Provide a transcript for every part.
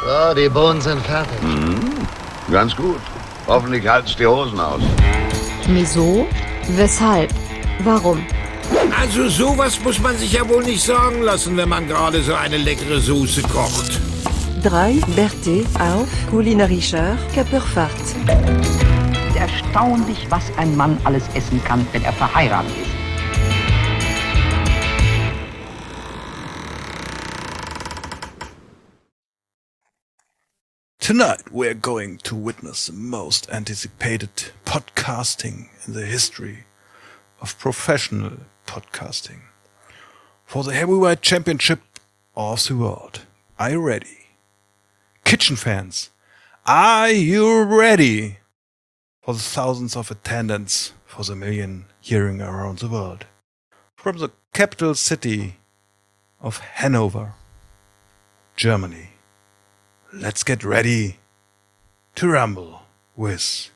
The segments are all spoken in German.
So, die Bohnen sind fertig. Ganz gut. Hoffentlich halt's die Hosen aus. Wieso? Weshalb? Warum? Also sowas muss man sich ja wohl nicht sagen lassen, wenn man gerade so eine leckere Soße kocht. 3 Berthe auf kulinarischer Körperfahrt. Erstaunlich, was ein Mann alles essen kann, wenn er verheiratet ist. Tonight we're going to witness the most anticipated podcasting in the history of professional podcasting. For the heavyweight championship of the world. Are you ready? Kitchen fans, are you ready? For the thousands of attendants, for the million hearing around the world. From the capital city of Hanover, Germany. Let's get ready to rumble with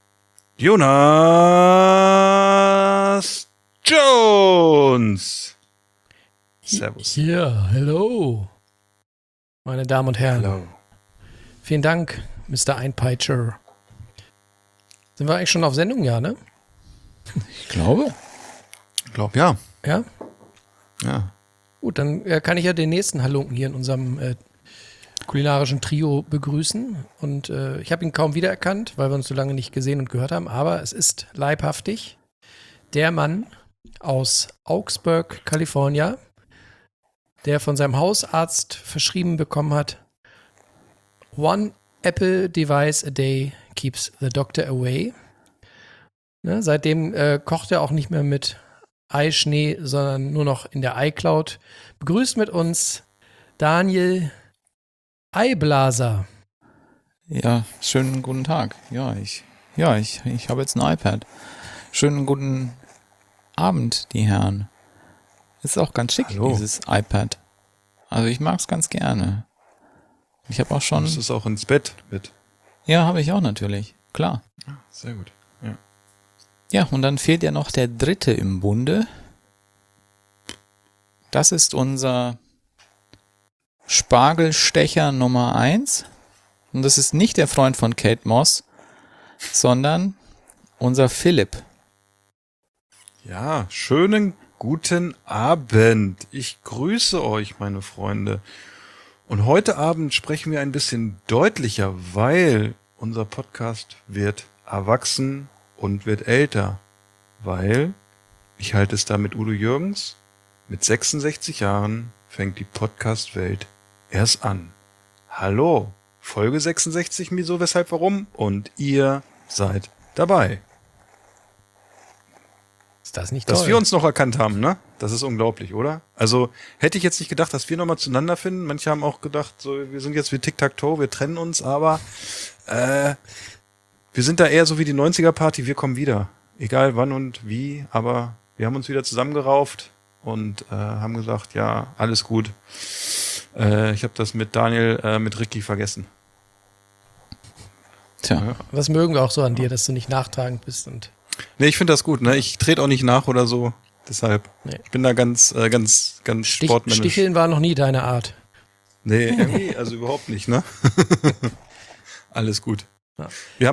Jonas Jones. Servus. Ja, hello, meine Damen und Herren. Hallo. Vielen Dank, Mr. Einpeitscher. Sind wir eigentlich schon auf Sendung, ja, ne? Ich glaube. Ich glaube, ja. Ja? Ja. Gut, dann kann ich ja den nächsten Halunken hier in unserem kulinarischen Trio begrüßen. Und ich habe ihn kaum wiedererkannt, weil wir uns so lange nicht gesehen und gehört haben. Aber es ist leibhaftig der Mann aus Augsburg, Kalifornien, der von seinem Hausarzt verschrieben bekommen hat: One Apple device a day keeps the doctor away. Ne, seitdem kocht er auch nicht mehr mit Eischnee, sondern nur noch in der iCloud. Begrüßt mit uns Daniel Eiblaser. Ja, schönen guten Tag. Ich habe jetzt ein iPad. Schönen guten Abend, die Herren. Ist auch ganz schick, Hallo. Dieses iPad. Also ich mag es ganz gerne. Ich habe auch schon... Das ist auch ins Bett mit. Ja, habe ich auch natürlich. Klar. Sehr gut. Ja. Ja, und dann fehlt ja noch der dritte im Bunde. Das ist unser Spargelstecher Nummer 1. Und das ist nicht der Freund von Kate Moss, sondern unser Philipp. Ja, schönen guten Abend. Ich grüße euch, meine Freunde. Und heute Abend sprechen wir ein bisschen deutlicher, weil unser Podcast wird erwachsen und wird älter. Weil, ich halte es da mit Udo Jürgens, mit 66 Jahren fängt die Podcast-Welt erst an. Hallo, Folge 66, wieso, weshalb, warum? Und ihr seid dabei. Ist das nicht toll? Dass wir uns noch erkannt haben, ne? Das ist unglaublich, oder? Also hätte ich jetzt nicht gedacht, dass wir nochmal zueinander finden. Manche haben auch gedacht, so, wir sind jetzt wie Tic-Tac-Toe, wir trennen uns, aber wir sind da eher so wie die 90er-Party, wir kommen wieder. Egal wann und wie, aber wir haben uns wieder zusammengerauft und haben gesagt, ja, alles gut. Ich habe das mit Daniel, mit Ricky vergessen. Tja. Ja. Das mögen wir auch so an dir, dass du nicht nachtragend bist. Und Nee, ich finde das gut, ne? Ich trete auch nicht nach oder so. Deshalb. Nee. Ich bin da ganz sportmännisch. Sticheln war noch nie deine Art. Nee, irgendwie, also überhaupt nicht, ne? Alles gut. Ja. Wir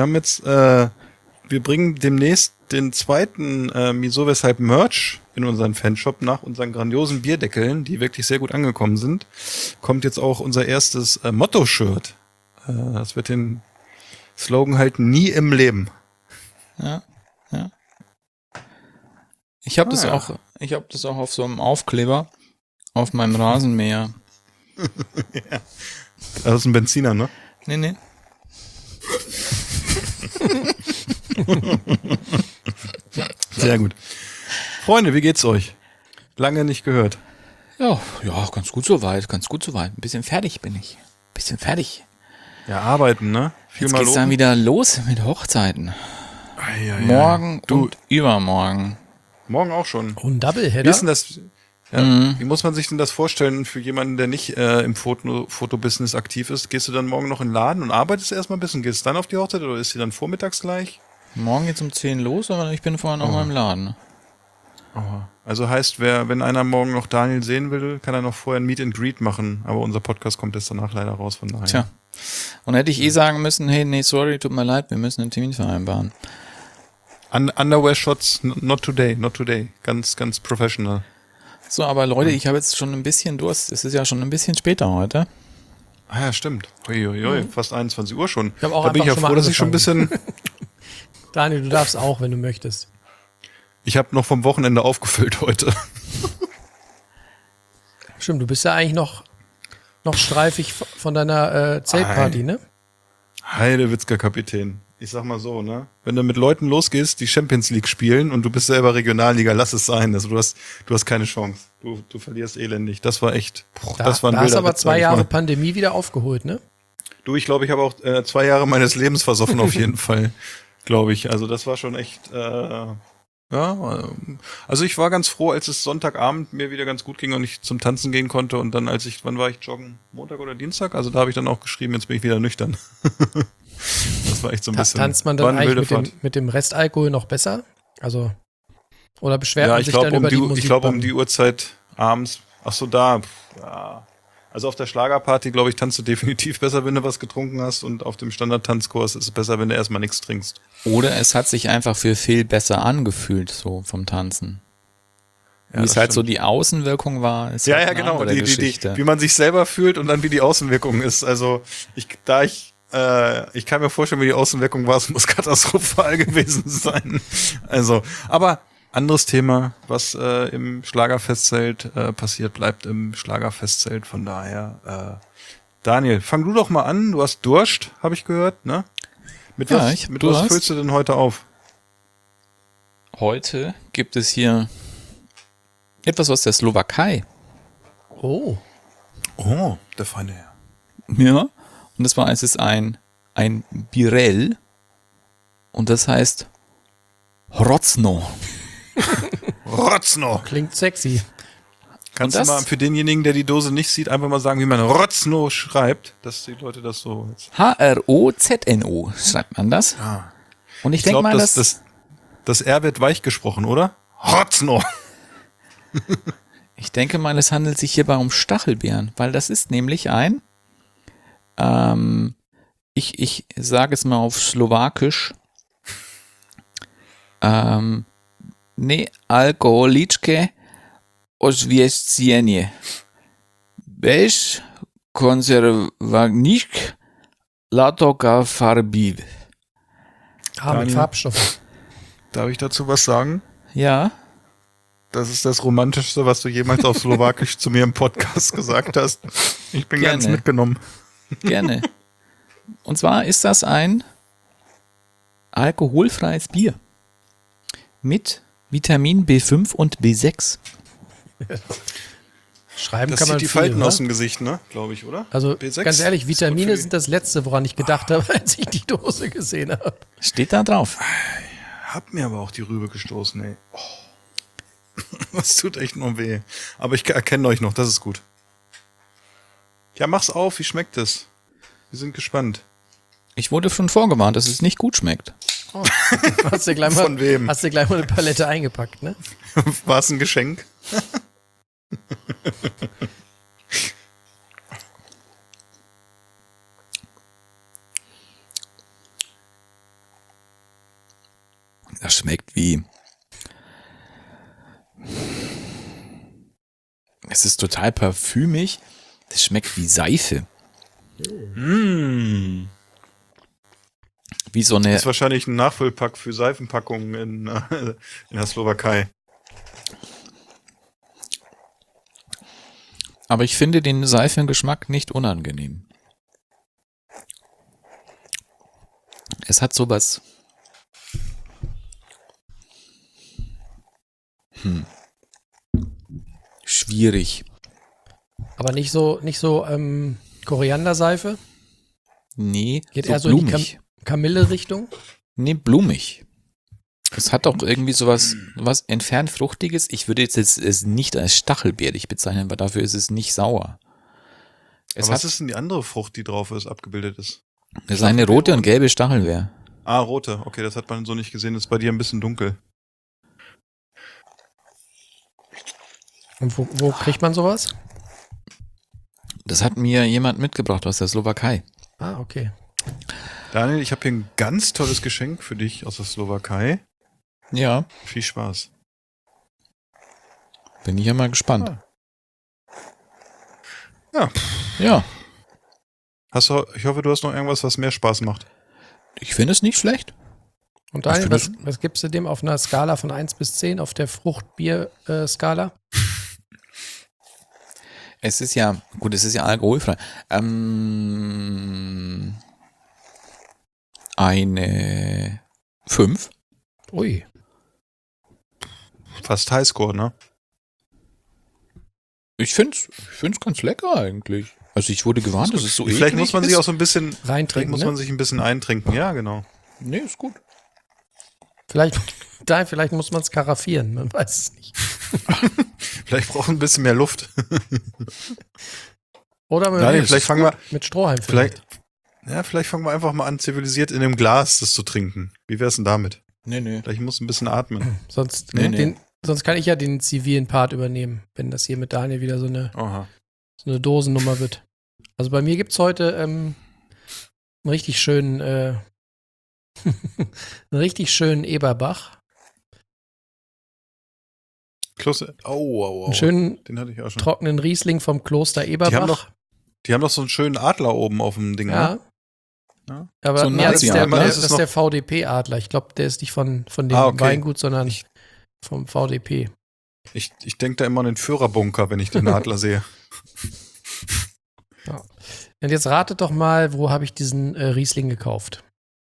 bringen demnächst den zweiten Wieso, weshalb Merch in unseren Fanshop nach unseren grandiosen Bierdeckeln, die wirklich sehr gut angekommen sind. Kommt jetzt auch unser erstes Motto-Shirt. Das wird den Slogan halten: nie im Leben. Ja. Ich habe das auch auf so einem Aufkleber auf meinem Rasenmäher. Ja. Das ist ein Benziner, ne? Nee. Sehr gut. Freunde, wie geht's euch? Lange nicht gehört. Ja, ganz gut soweit. Ein bisschen fertig bin ich. Ja, arbeiten, ne? Jetzt geht's dann wieder los mit Hochzeiten. Morgen und übermorgen. Morgen auch schon. Und ein Doubleheader? Wie ist denn das? Ja, Wie muss man sich denn das vorstellen für jemanden, der nicht im Fotobusiness aktiv ist? Gehst du dann morgen noch in den Laden und arbeitest erstmal ein bisschen? Gehst du dann auf die Hochzeit oder ist sie dann vormittags gleich? Morgen geht's um 10 los, aber ich bin vorher noch mal im Laden. Also heißt, wenn einer morgen noch Daniel sehen will, kann er noch vorher ein Meet and Greet machen. Aber unser Podcast kommt jetzt danach leider raus, von daher. Tja. Und hätte ich sagen müssen, hey, nee, sorry, tut mir leid, wir müssen einen Termin vereinbaren. Underwear-Shots, not today. Ganz, ganz professional. So, aber Leute, ich habe jetzt schon ein bisschen Durst. Es ist ja schon ein bisschen später heute. Ah ja, stimmt. Uiuiui, fast 21 Uhr schon. Ich habe auch da bin ich ja einfach schon froh, mal dass ich schon ein bisschen... Daniel, du darfst auch, wenn du möchtest. Ich habe noch vom Wochenende aufgefüllt heute. Stimmt, du bist ja eigentlich noch streifig von deiner Zeltparty, ne? Heidewitzka Kapitän. Ich sag mal so, ne? Wenn du mit Leuten losgehst, die Champions League spielen und du bist selber Regionalliga, lass es sein. Also du hast keine Chance. Du verlierst elendig. Das war echt, das war ein Da hast wilder aber Witz, 2 sag ich Jahre mal. Pandemie wieder aufgeholt, ne? Du, ich glaube, ich habe auch 2 Jahre meines Lebens versoffen auf jeden Fall, glaube ich. Also das war schon echt, also ich war ganz froh, als es Sonntagabend mir wieder ganz gut ging und ich zum Tanzen gehen konnte und dann wann war ich joggen? Montag oder Dienstag? Also da habe ich dann auch geschrieben, jetzt bin ich wieder nüchtern. Das war echt so ein bisschen. Tanzt man war dann eine wilde eigentlich Fahrt. mit dem Restalkohol noch besser? Also, oder beschwert Ja, man ich sich dann glaube über die Musik? ich glaube um die Uhrzeit abends. Ach so, da. Ja. Also auf der Schlagerparty, glaube ich, tanzt du definitiv besser, wenn du was getrunken hast und auf dem Standard-Tanzkurs ist es besser, wenn du erstmal nichts trinkst. Oder es hat sich einfach für Phil besser angefühlt, so vom Tanzen. Ja, Wie es das halt so stimmt. die Außenwirkung war, ist Ja, halt ja, eine genau. andere Geschichte. Wie man sich selber fühlt und dann wie die Außenwirkung ist. Also ich kann mir vorstellen, wie die Außenwirkung war, es muss katastrophal gewesen sein. Also, aber anderes Thema, was im Schlagerfestzelt passiert, bleibt im Schlagerfestzelt. Von daher, Daniel, fang du doch mal an. Du hast Durst, habe ich gehört, ne? Mit Ja, ich hab was Durst. füllst du denn heute auf? Heute gibt es hier etwas aus der Slowakei. Oh, Oh, der feine Herr. Ja. Und es ist ein Birell. Und das heißt Hrocno. Rotzno. klingt sexy. Kannst Und du das- mal für denjenigen, der die Dose nicht sieht, einfach mal sagen, wie man Rotzno schreibt, dass die Leute das so jetzt. Hrozno schreibt man das. Und ich denke glaube, mal, das R wird weich gesprochen, oder? Rotzno. Ich denke mal, es handelt sich hierbei um Stachelbeeren, weil das ist nämlich ein, ich sage es mal auf Slowakisch, nealkoholiczne oswiecenie. Bez konserwownik latoka farbiv. Ah, mit Daniel. Farbstoffen. Darf ich dazu was sagen? Ja, Das ist das Romantischste, was du jemals auf Slowakisch zu mir im Podcast gesagt hast. Ich bin ganz Gerne. mitgenommen. gerne. Und zwar ist das ein alkoholfreies Bier mit Vitamin B5 und B6. Schreiben Das kann man zieht die viel, Falten oder? aus dem Gesicht, ne? Glaube ich, oder? Also B6 ganz ehrlich, ist gut Vitamine für die- sind das Letzte, woran ich gedacht habe, als ich die Dose gesehen habe. Steht da drauf. Hab mir aber auch die Rübe gestoßen, ey. Oh. Das tut echt nur weh. Aber ich erkenne euch noch, das ist gut. Ja, mach's auf, wie schmeckt es? Wir sind gespannt. Ich wurde schon vorgewarnt, dass es nicht gut schmeckt. Hast du gleich mal, Von wem? Hast du gleich mal eine Palette eingepackt, ne? War es ein Geschenk? Das schmeckt wie. Es ist total parfümig. Das schmeckt wie Seife. Wie so Das eine. ist wahrscheinlich ein Nachfüllpack für Seifenpackungen in der Slowakei. Aber ich finde den Seifengeschmack nicht unangenehm. Es hat sowas. Schwierig. Aber nicht so Korianderseife. Nee, Geht so eher so in die blumig. Kamille-Richtung. Nee, blumig. Es hat auch irgendwie sowas was entfernt Fruchtiges. Ich würde jetzt es nicht als stachelbeerig bezeichnen, weil dafür ist es nicht sauer. Es Aber was hat ist denn die andere Frucht, die drauf ist, abgebildet ist? es ist eine rote und gelbe Stachelbeer. Ah, rote. Okay, das hat man so nicht gesehen. Das ist bei dir ein bisschen dunkel. Und wo kriegt man sowas? Das hat mir jemand mitgebracht aus der Slowakei. Ah, okay. Daniel, ich habe hier ein ganz tolles Geschenk für dich aus der Slowakei. Ja, Viel Spaß. bin ich ja mal gespannt. Ja. Ja, Ich hoffe, du hast noch irgendwas, was mehr Spaß macht. ich finde es nicht schlecht. Und Daniel, Ich finde was gibst du dem auf einer Skala von 1 bis 10 auf der Fruchtbier-Skala? Es ist ja alkoholfrei. Eine 5. Ui. Fast Highscore, ne? Ich find's ganz lecker eigentlich. Also ich wurde gewarnt, dass es so Vielleicht eklig muss man sich ist. auch so ein bisschen vielleicht Reintrinken, muss ne? man sich ein bisschen eintrinken. Ja, genau. Nee, ist gut. Vielleicht muss man es karaffieren, man weiß es nicht. Vielleicht braucht ein bisschen mehr Luft. Oder Daniel, vielleicht fangen wir mit Strohhalm. vielleicht fangen wir einfach mal an, zivilisiert in einem Glas das zu trinken. Wie wär's denn damit? Nee. Vielleicht muss ein bisschen atmen. Sonst, Nee. sonst kann ich ja den zivilen Part übernehmen, wenn das hier mit Daniel wieder so Aha. eine Dosennummer wird. Also bei mir gibt's heute einen richtig schönen einen richtig schönen Eberbach. Kloster. Oh. Einen schönen Den hatte ich auch schon. trockenen Riesling vom Kloster Eberbach. Die haben doch so einen schönen Adler oben auf dem Ding, Ja. ne? Ja. Aber So ein nee, das ist der, Nazi-Adler. das ist der VDP-Adler. Ich glaube, der ist nicht von dem okay. Weingut, sondern vom VDP. Ich denke da immer an den Führerbunker, wenn ich den Adler sehe. Ja. Und jetzt ratet doch mal, wo habe ich diesen Riesling gekauft?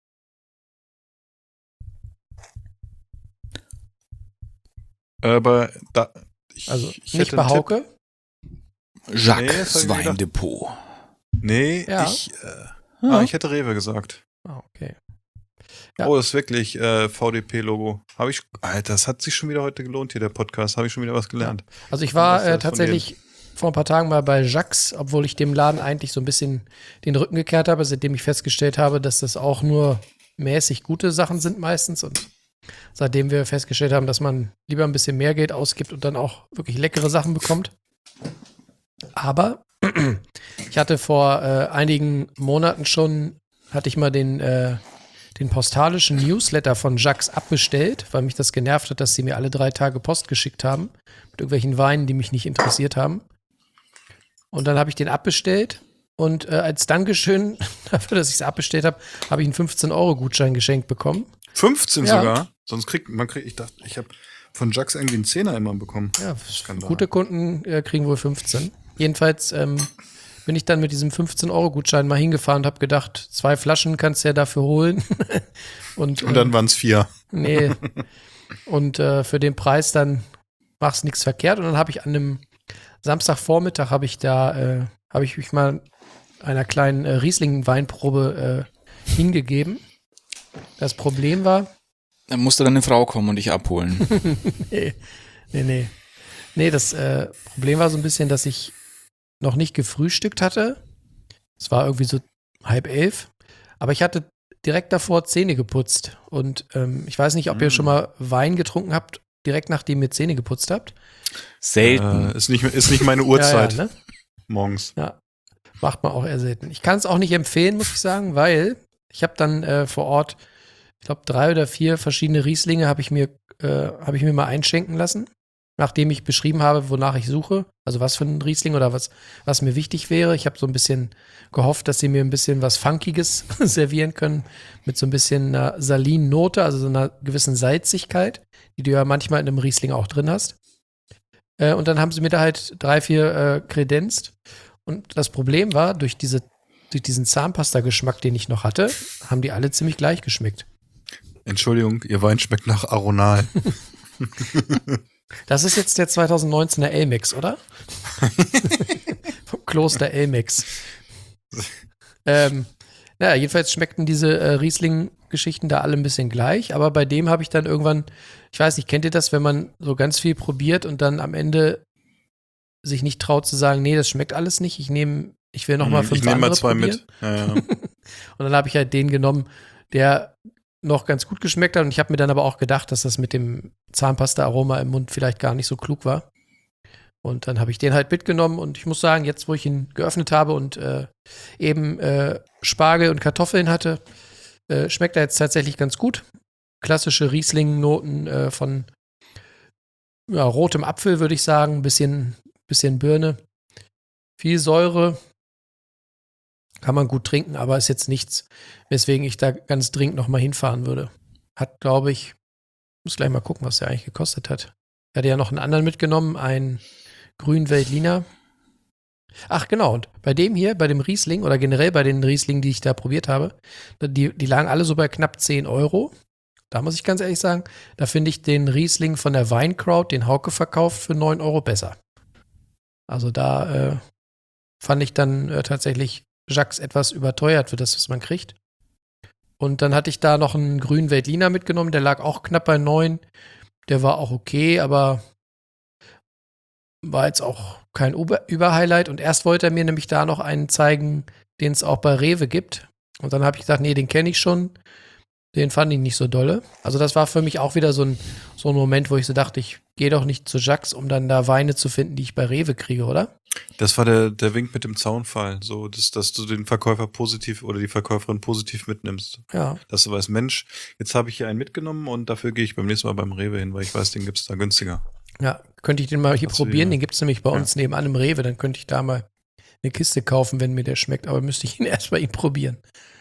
Aber da. Also ich nicht hätte bei einen Tipp. Hauke. Nee, das Jacques hab ich mir gedacht. Weindepot. Nee, Ja. ich hätte Rewe gesagt. Ah, okay. Ja. Oh, das ist wirklich VDP-Logo. Alter, das hat sich schon wieder heute gelohnt hier, der Podcast. Habe ich schon wieder was gelernt. Also ich war Was ist das von tatsächlich vor ein paar Tagen mal bei Jacques, obwohl ich dem Laden eigentlich so ein bisschen den Rücken gekehrt habe, seitdem ich festgestellt habe, dass das auch nur mäßig gute Sachen sind meistens. Und seitdem wir festgestellt haben, dass man lieber ein bisschen mehr Geld ausgibt und dann auch wirklich leckere Sachen bekommt. Aber ich hatte vor einigen Monaten schon, hatte ich mal den postalischen Newsletter von Jacques abbestellt, weil mich das genervt hat, dass sie mir alle 3 Tage Post geschickt haben mit irgendwelchen Weinen, die mich nicht interessiert haben. Und dann habe ich den abbestellt und als Dankeschön dafür, dass ich es abbestellt habe, habe ich einen 15-Euro-Gutschein geschenkt bekommen. 15 Ja. sogar? Sonst ich dachte, ich habe von Jacques irgendwie einen Zehner immer bekommen. Ja, Skandal. gute Kunden kriegen wohl 15. Jedenfalls bin ich dann mit diesem 15-Euro-Gutschein mal hingefahren und habe gedacht, 2 Flaschen kannst du ja dafür holen. und dann waren es 4. Nee. Und für den Preis dann machst nichts verkehrt. Und dann habe ich an einem Samstagvormittag habe ich mich mal einer kleinen Riesling-Weinprobe hingegeben. Das Problem war, Dann musste deine Frau kommen und dich abholen. Nee, das Problem war so ein bisschen, dass ich noch nicht gefrühstückt hatte. Es war irgendwie so 10:30. Aber ich hatte direkt davor Zähne geputzt. Und ich weiß nicht, ob ihr schon mal Wein getrunken habt, direkt nachdem ihr Zähne geputzt habt. Selten. Ist nicht meine Uhrzeit Ja, ne? morgens. Ja, macht man auch eher selten. Ich kann es auch nicht empfehlen, muss ich sagen, weil ich habe dann vor Ort, ich glaube 3 oder 4 verschiedene Rieslinge habe ich mir mal einschenken lassen, nachdem ich beschrieben habe, wonach ich suche, also was für ein Riesling oder was mir wichtig wäre. Ich habe so ein bisschen gehofft, dass sie mir ein bisschen was Funkiges servieren können, mit so ein bisschen einer salinen Note, also so einer gewissen Salzigkeit, die du ja manchmal in einem Riesling auch drin hast. Und dann haben sie mir da halt 3, 4 kredenzt. Und das Problem war, durch diesen Zahnpasta-Geschmack, den ich noch hatte, haben die alle ziemlich gleich geschmeckt. Entschuldigung, ihr Wein schmeckt nach Aronal. Das ist jetzt der 2019er Elmex, oder? Vom Kloster Elmex. Naja, jedenfalls schmeckten diese Riesling-Geschichten da alle ein bisschen gleich, aber bei dem habe ich dann irgendwann, ich weiß nicht, kennt ihr das, wenn man so ganz viel probiert und dann am Ende sich nicht traut zu sagen, nee, das schmeckt alles nicht, ich will noch mal 5 Ich nehme andere mal 2 probieren. mit. Ja. Und dann habe ich halt den genommen, der noch ganz gut geschmeckt hat. Und ich habe mir dann aber auch gedacht, dass das mit dem Zahnpasta-Aroma im Mund vielleicht gar nicht so klug war. Und dann habe ich den halt mitgenommen und ich muss sagen, jetzt wo ich ihn geöffnet habe und eben Spargel und Kartoffeln hatte, schmeckt er jetzt tatsächlich ganz gut. Klassische Riesling-Noten von rotem Apfel, würde ich sagen. Bisschen Birne. Viel Säure. Kann man gut trinken, aber ist jetzt nichts, weswegen ich da ganz dringend nochmal hinfahren würde. Hat, glaube ich, muss gleich mal gucken, was der eigentlich gekostet hat. Er hatte ja noch einen anderen mitgenommen, einen grünen Veltliner. Ach genau, und bei dem hier, bei dem Riesling oder generell bei den Rieslingen, die ich da probiert habe, die lagen alle so bei knapp 10 Euro. Da muss ich ganz ehrlich sagen, da finde ich den Riesling von der Weinkraut, den Hauke verkauft, für 9 Euro besser. Also da fand ich dann tatsächlich Jacques etwas überteuert für das, was man kriegt. Und dann hatte ich da noch einen grünen Veltliner mitgenommen, der lag auch knapp bei 9. Der war auch okay, aber war jetzt auch kein Überhighlight. Und erst wollte er mir nämlich da noch einen zeigen, den es auch bei Rewe gibt. Und dann habe ich gesagt, nee, den kenne ich schon. Den fand ich nicht so dolle. Also das war für mich auch wieder so ein Moment, wo ich so dachte, ich gehe doch nicht zu Jacques, um dann da Weine zu finden, die ich bei Rewe kriege, oder? Das war der Wink mit dem Zaunfall, so dass du den Verkäufer positiv oder die Verkäuferin positiv mitnimmst. Ja. Dass du weißt, Mensch, jetzt habe ich hier einen mitgenommen und dafür gehe ich beim nächsten Mal beim Rewe hin, weil ich weiß, den gibt's da günstiger. Ja, könnte ich den mal hier probieren. Den gibt es nämlich bei uns Ja. nebenan im Rewe. Dann könnte ich da mal eine Kiste kaufen, wenn mir der schmeckt. Aber müsste ich ihn erst bei ihm probieren.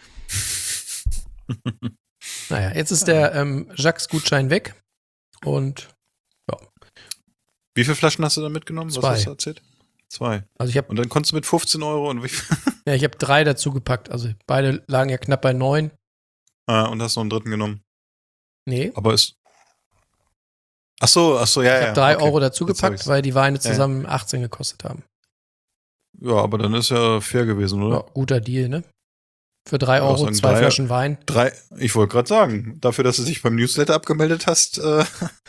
Naja, jetzt ist der Jacques-Gutschein weg. Und ja. Wie viele Flaschen hast du da mitgenommen? 2. Was hast du erzählt? 2. Also ich habe Und dann konntest du mit 15 Euro und wie viel? ja, ich habe 3 dazu gepackt. Also beide lagen ja knapp bei 9. Und hast noch einen dritten genommen. Nee. Aber ist. Ach so, ja, Ich habe 3 Euro dazu Jetzt hab gepackt, ich's. weil die Weine zusammen 18 gekostet haben. Ja, aber dann ist ja fair gewesen, oder? Ja, guter Deal, ne? Für 3 Ich würd auch Euro sagen, 2 3 Flaschen Wein. Ich wollte gerade sagen, dafür, dass du dich beim Newsletter abgemeldet hast, da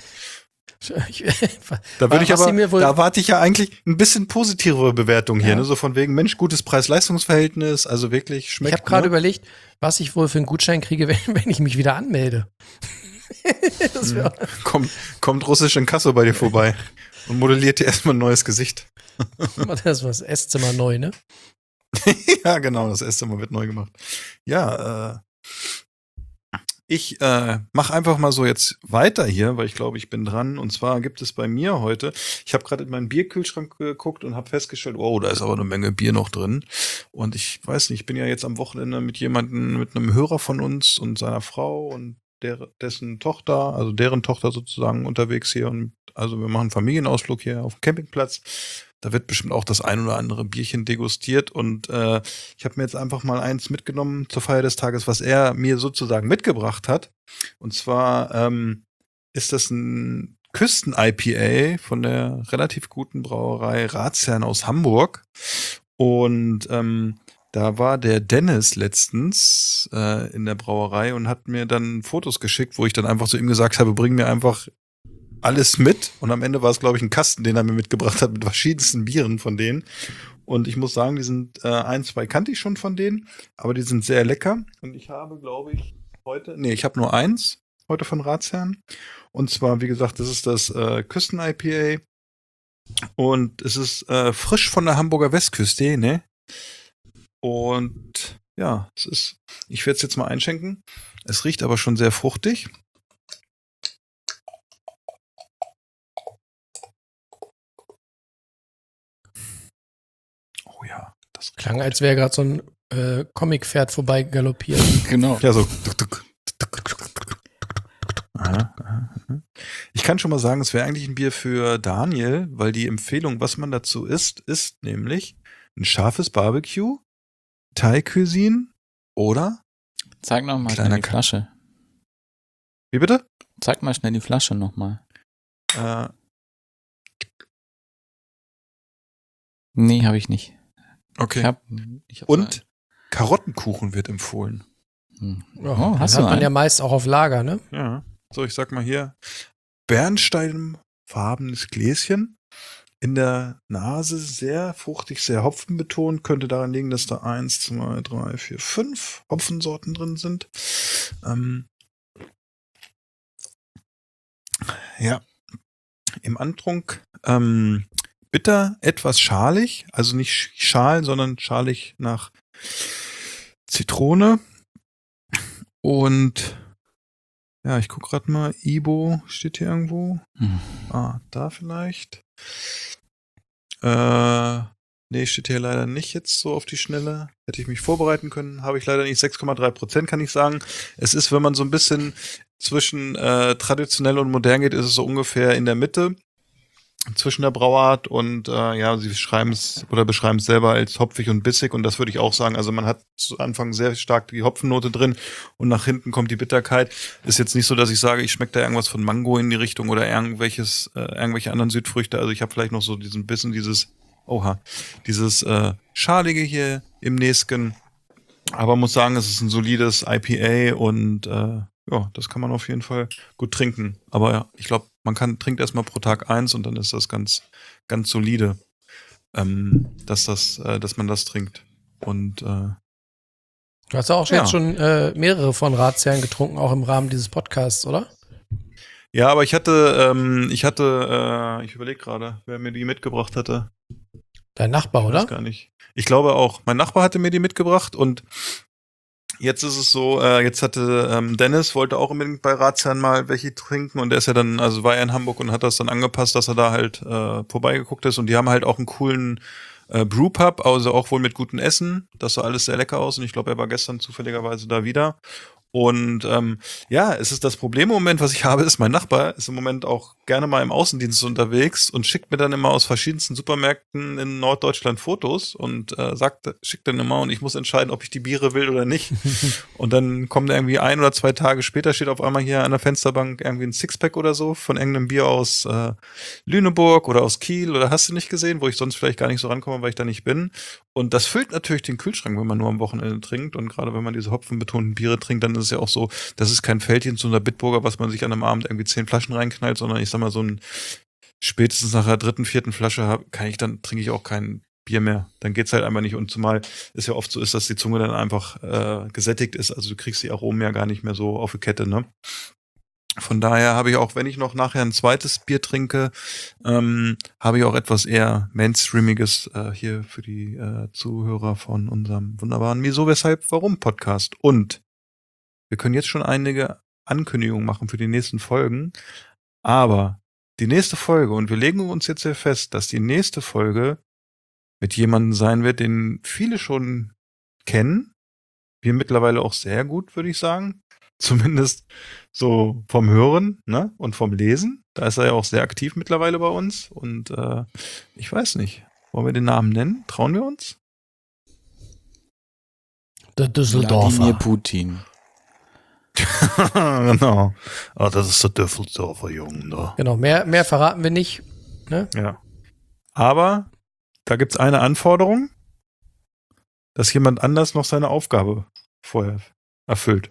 würde ich Was sie aber, mir wohl- da erwarte ich ja eigentlich ein bisschen positivere Bewertung hier, Ja. ne? So von wegen, Mensch, gutes Preis-Leistungs-Verhältnis, also wirklich Ich schmeckt. habe gerade ne? überlegt, was ich wohl für einen Gutschein kriege, wenn ich mich wieder anmelde. Das wär, Kommt russisch Inkasso bei dir vorbei und modelliert dir erstmal ein neues Gesicht. das war das Esszimmer neu, ne? Ja, genau, das Esszimmer wird neu gemacht. Ja, ich mache einfach mal so jetzt weiter hier, weil ich glaube, ich bin dran. Und zwar gibt es bei mir heute, ich habe gerade in meinen Bierkühlschrank geguckt und habe festgestellt, oh, da ist aber eine Menge Bier noch drin. Und ich weiß nicht, ich bin ja jetzt am Wochenende mit einem Hörer von uns und seiner Frau und dessen Tochter, also deren Tochter sozusagen unterwegs hier. Und also wir machen einen Familienausflug hier auf dem Campingplatz. Da wird bestimmt auch das ein oder andere Bierchen degustiert und ich habe mir jetzt einfach mal eins mitgenommen zur Feier des Tages, was er mir sozusagen mitgebracht hat. Und zwar ist das ein Küsten-IPA von der relativ guten Brauerei Ratsherrn aus Hamburg. Und da war der Dennis letztens in der Brauerei und hat mir dann Fotos geschickt, wo ich dann einfach zu ihm gesagt habe, bring mir einfach alles mit. Und am Ende war es, glaube ich, ein Kasten, den er mir mitgebracht hat mit verschiedensten Bieren von denen. Und ich muss sagen, die sind 1, 2 kannte ich schon von denen, aber die sind sehr lecker. Und ich habe, glaube ich, ich habe nur eins heute von Ratsherrn. Und zwar, wie gesagt, das ist das Küsten-IPA. Und es ist frisch von der Hamburger Westküste, ne? Und ja, ich werde es jetzt mal einschenken. Es riecht aber schon sehr fruchtig. Oh ja, das Klang, als wäre gerade so ein Comic-Pferd vorbei galoppiert. Genau. ja so. Ich kann schon mal sagen, es wäre eigentlich ein Bier für Daniel, weil die Empfehlung, was man dazu isst, ist nämlich ein scharfes Barbecue, Thai Cuisine oder Zeig noch mal Kleiner schnell die Flasche. wie bitte? Zeig mal schnell die Flasche noch mal. Nee, habe ich nicht. Okay. Ich hab Und Karottenkuchen wird empfohlen. Oh, hast hat du man ja einen? meist auch auf Lager, ne? Ja. So, ich sag mal hier, bernsteinfarbenes Gläschen. In der Nase sehr fruchtig, sehr hopfenbetont. Könnte daran liegen, dass da 1, 2, 3, 4, 5 Hopfensorten drin sind. Ja. Im Antrunk bitter, etwas schalig, also nicht schal, sondern schalig nach Zitrone. Und ja, ich guck gerade mal, Ibo steht hier irgendwo. Da vielleicht. Nee, steht hier leider nicht jetzt so auf die Schnelle. Hätte ich mich vorbereiten können, habe ich leider nicht. 6,3% kann ich sagen. Es ist, wenn man so ein bisschen zwischen traditionell und modern geht, ist es so ungefähr in der Mitte zwischen der Brauart und sie beschreiben es selber als hopfig und bissig und das würde ich auch sagen. Also man hat zu Anfang sehr stark die Hopfennote drin und nach hinten kommt die Bitterkeit. Ist jetzt nicht so, dass ich sage, ich schmecke da irgendwas von Mango in die Richtung oder irgendwelche anderen Südfrüchte. Also ich habe vielleicht noch so diesen bisschen dieses Schalige hier im Näsken. Aber muss sagen, es ist ein solides IPA und das kann man auf jeden Fall gut trinken. Aber ja, ich glaube, trinkt erstmal pro Tag 1 und dann ist das ganz, ganz solide, dass man das trinkt. Und du hast auch jetzt schon mehrere von Ratsherren getrunken, auch im Rahmen dieses Podcasts, oder? Ja, aber ich überlege gerade, wer mir die mitgebracht hatte. Dein Nachbar, oder? Ich weiß gar nicht. Ich glaube auch. Mein Nachbar hatte mir die mitgebracht und jetzt ist es so, jetzt hatte Dennis, wollte auch unbedingt bei Ratsherrn mal welche trinken und der ist ja dann, also war er in Hamburg und hat das dann angepasst, dass er da halt vorbeigeguckt ist und die haben halt auch einen coolen Brewpub, also auch wohl mit gutem Essen. Das sah alles sehr lecker aus und ich glaube, er war gestern zufälligerweise da wieder. Und es ist das Problem im Moment, was ich habe, ist, mein Nachbar ist im Moment auch gerne mal im Außendienst unterwegs und schickt mir dann immer aus verschiedensten Supermärkten in Norddeutschland Fotos und schickt dann immer und ich muss entscheiden, ob ich die Biere will oder nicht. Und dann kommt irgendwie 1 oder 2 Tage später, steht auf einmal hier an der Fensterbank irgendwie ein Sixpack oder so von irgendeinem Bier aus Lüneburg oder aus Kiel oder hast du nicht gesehen, wo ich sonst vielleicht gar nicht so rankomme, weil ich da nicht bin. Und das füllt natürlich den Kühlschrank, wenn man nur am Wochenende trinkt. Und gerade wenn man diese hopfenbetonten Biere trinkt, dann ist es ja auch so, das ist kein Feldchen zu einer Bitburger, was man sich an einem Abend irgendwie 10 Flaschen reinknallt, sondern ich sag mal so ein spätestens nach der 3., 4. Flasche trinke ich auch kein Bier mehr. Dann geht's halt einfach nicht. Und zumal es ja oft so ist, dass die Zunge dann einfach gesättigt ist. Also du kriegst die Aromen ja gar nicht mehr so auf die Kette, ne? Von daher habe ich auch, wenn ich noch nachher ein zweites Bier trinke, habe ich auch etwas eher Mainstreamiges hier für die Zuhörer von unserem wunderbaren Wieso, Weshalb, Warum Podcast. Und wir können jetzt schon einige Ankündigungen machen für die nächsten Folgen. Aber die nächste Folge, und wir legen uns jetzt sehr fest, dass die nächste Folge mit jemandem sein wird, den viele schon kennen. Wir mittlerweile auch sehr gut, würde ich sagen. Zumindest so vom Hören, ne? Und vom Lesen. Da ist er ja auch sehr aktiv mittlerweile bei uns. Und ich weiß nicht. Wollen wir den Namen nennen? Trauen wir uns? Der Düsseldorfer. Wladimir Putin. Genau. Das ist der Düsseldorfer Junge, ne? Genau, mehr verraten wir nicht. Ne? Ja. Aber da gibt's eine Anforderung, dass jemand anders noch seine Aufgabe vorher erfüllt.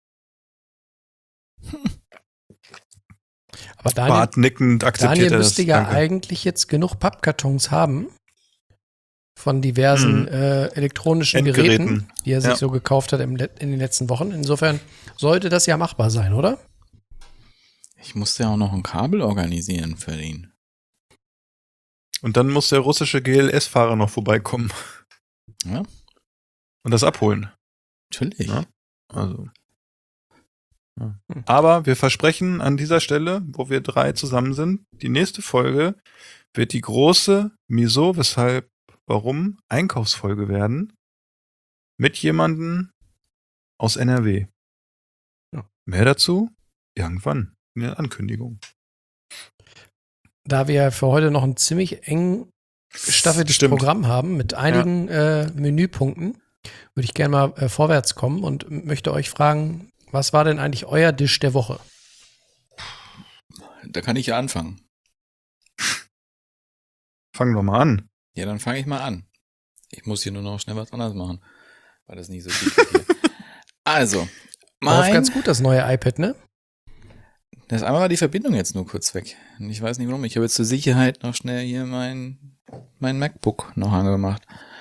Aber Bart nickend akzeptiert Daniel er das. müsste ja Danke. eigentlich jetzt genug Pappkartons haben von diversen elektronischen Geräten, die er sich so gekauft hat in den letzten Wochen. Insofern sollte das ja machbar sein, oder? Ich musste ja auch noch ein Kabel organisieren für ihn. Und dann muss der russische GLS-Fahrer noch vorbeikommen. Ja. Und das abholen. Natürlich. Ja. Also. Ja. Aber wir versprechen an dieser Stelle, wo wir 3 zusammen sind, die nächste Folge wird die große Wieso, Weshalb, Warum Einkaufsfolge werden. Mit jemandem aus NRW. Ja. Mehr dazu irgendwann in der Ankündigung. Da wir für heute noch ein ziemlich eng gestaffeltes Programm haben mit einigen Menüpunkten, würde ich gerne mal vorwärts kommen und möchte euch fragen, was war denn eigentlich euer Dish der Woche? Da kann ich ja anfangen. Fangen wir mal an. Ja, dann fange ich mal an. Ich muss hier nur noch schnell was anderes machen, weil das nicht so gut ist hier. Also, Läuft ganz gut, das neue iPad, ne? Das einmal war die Verbindung jetzt nur kurz weg. Und ich weiß nicht warum. Ich habe jetzt zur Sicherheit noch schnell hier mein MacBook noch angemacht.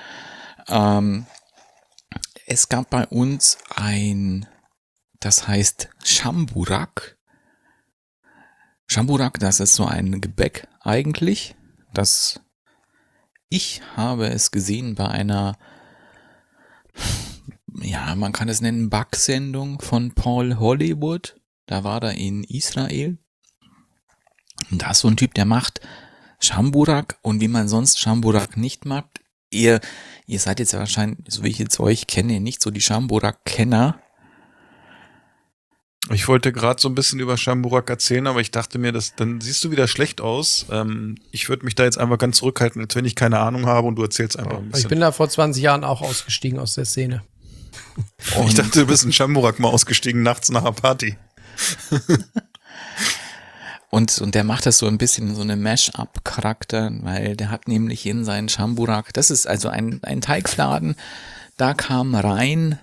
Es gab bei uns das heißt Chamburak. Chamburak, das ist so ein Gebäck eigentlich. Das ich habe es gesehen bei einer, ja, man kann es nennen, Backsendung von Paul Hollywood. Da war er in Israel. Und da ist so ein Typ, der macht Schamburak, und wie man sonst Schamburak nicht macht. Ihr seid jetzt wahrscheinlich, so wie ich jetzt euch kenne, nicht so die Schamburak-Kenner. Ich wollte gerade so ein bisschen über Schamburak erzählen, aber ich dachte mir, dann siehst du wieder schlecht aus. Ich würde mich da jetzt einfach ganz zurückhalten, als wenn ich keine Ahnung habe, und du erzählst einfach ein bisschen. Ich bin da vor 20 Jahren auch ausgestiegen aus der Szene. Ich dachte, du bist in Schamburak mal ausgestiegen nachts nach einer Party. Und der macht das so ein bisschen in so einem Mash-up-Charakter, weil der hat nämlich in seinen Schamburak, das ist also ein Teigfladen, da kam rein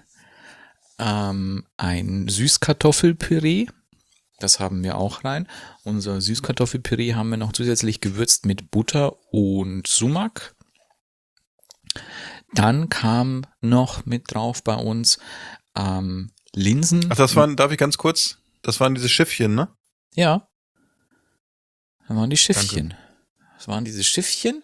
ein Süßkartoffelpüree, das haben wir auch rein. Unser Süßkartoffelpüree haben wir noch zusätzlich gewürzt mit Butter und Sumak. Dann kam noch mit drauf bei uns Linsen. Ach, das waren, darf ich ganz kurz? Das waren diese Schiffchen, ne? Ja. Das waren die Schiffchen. Das waren diese Schiffchen.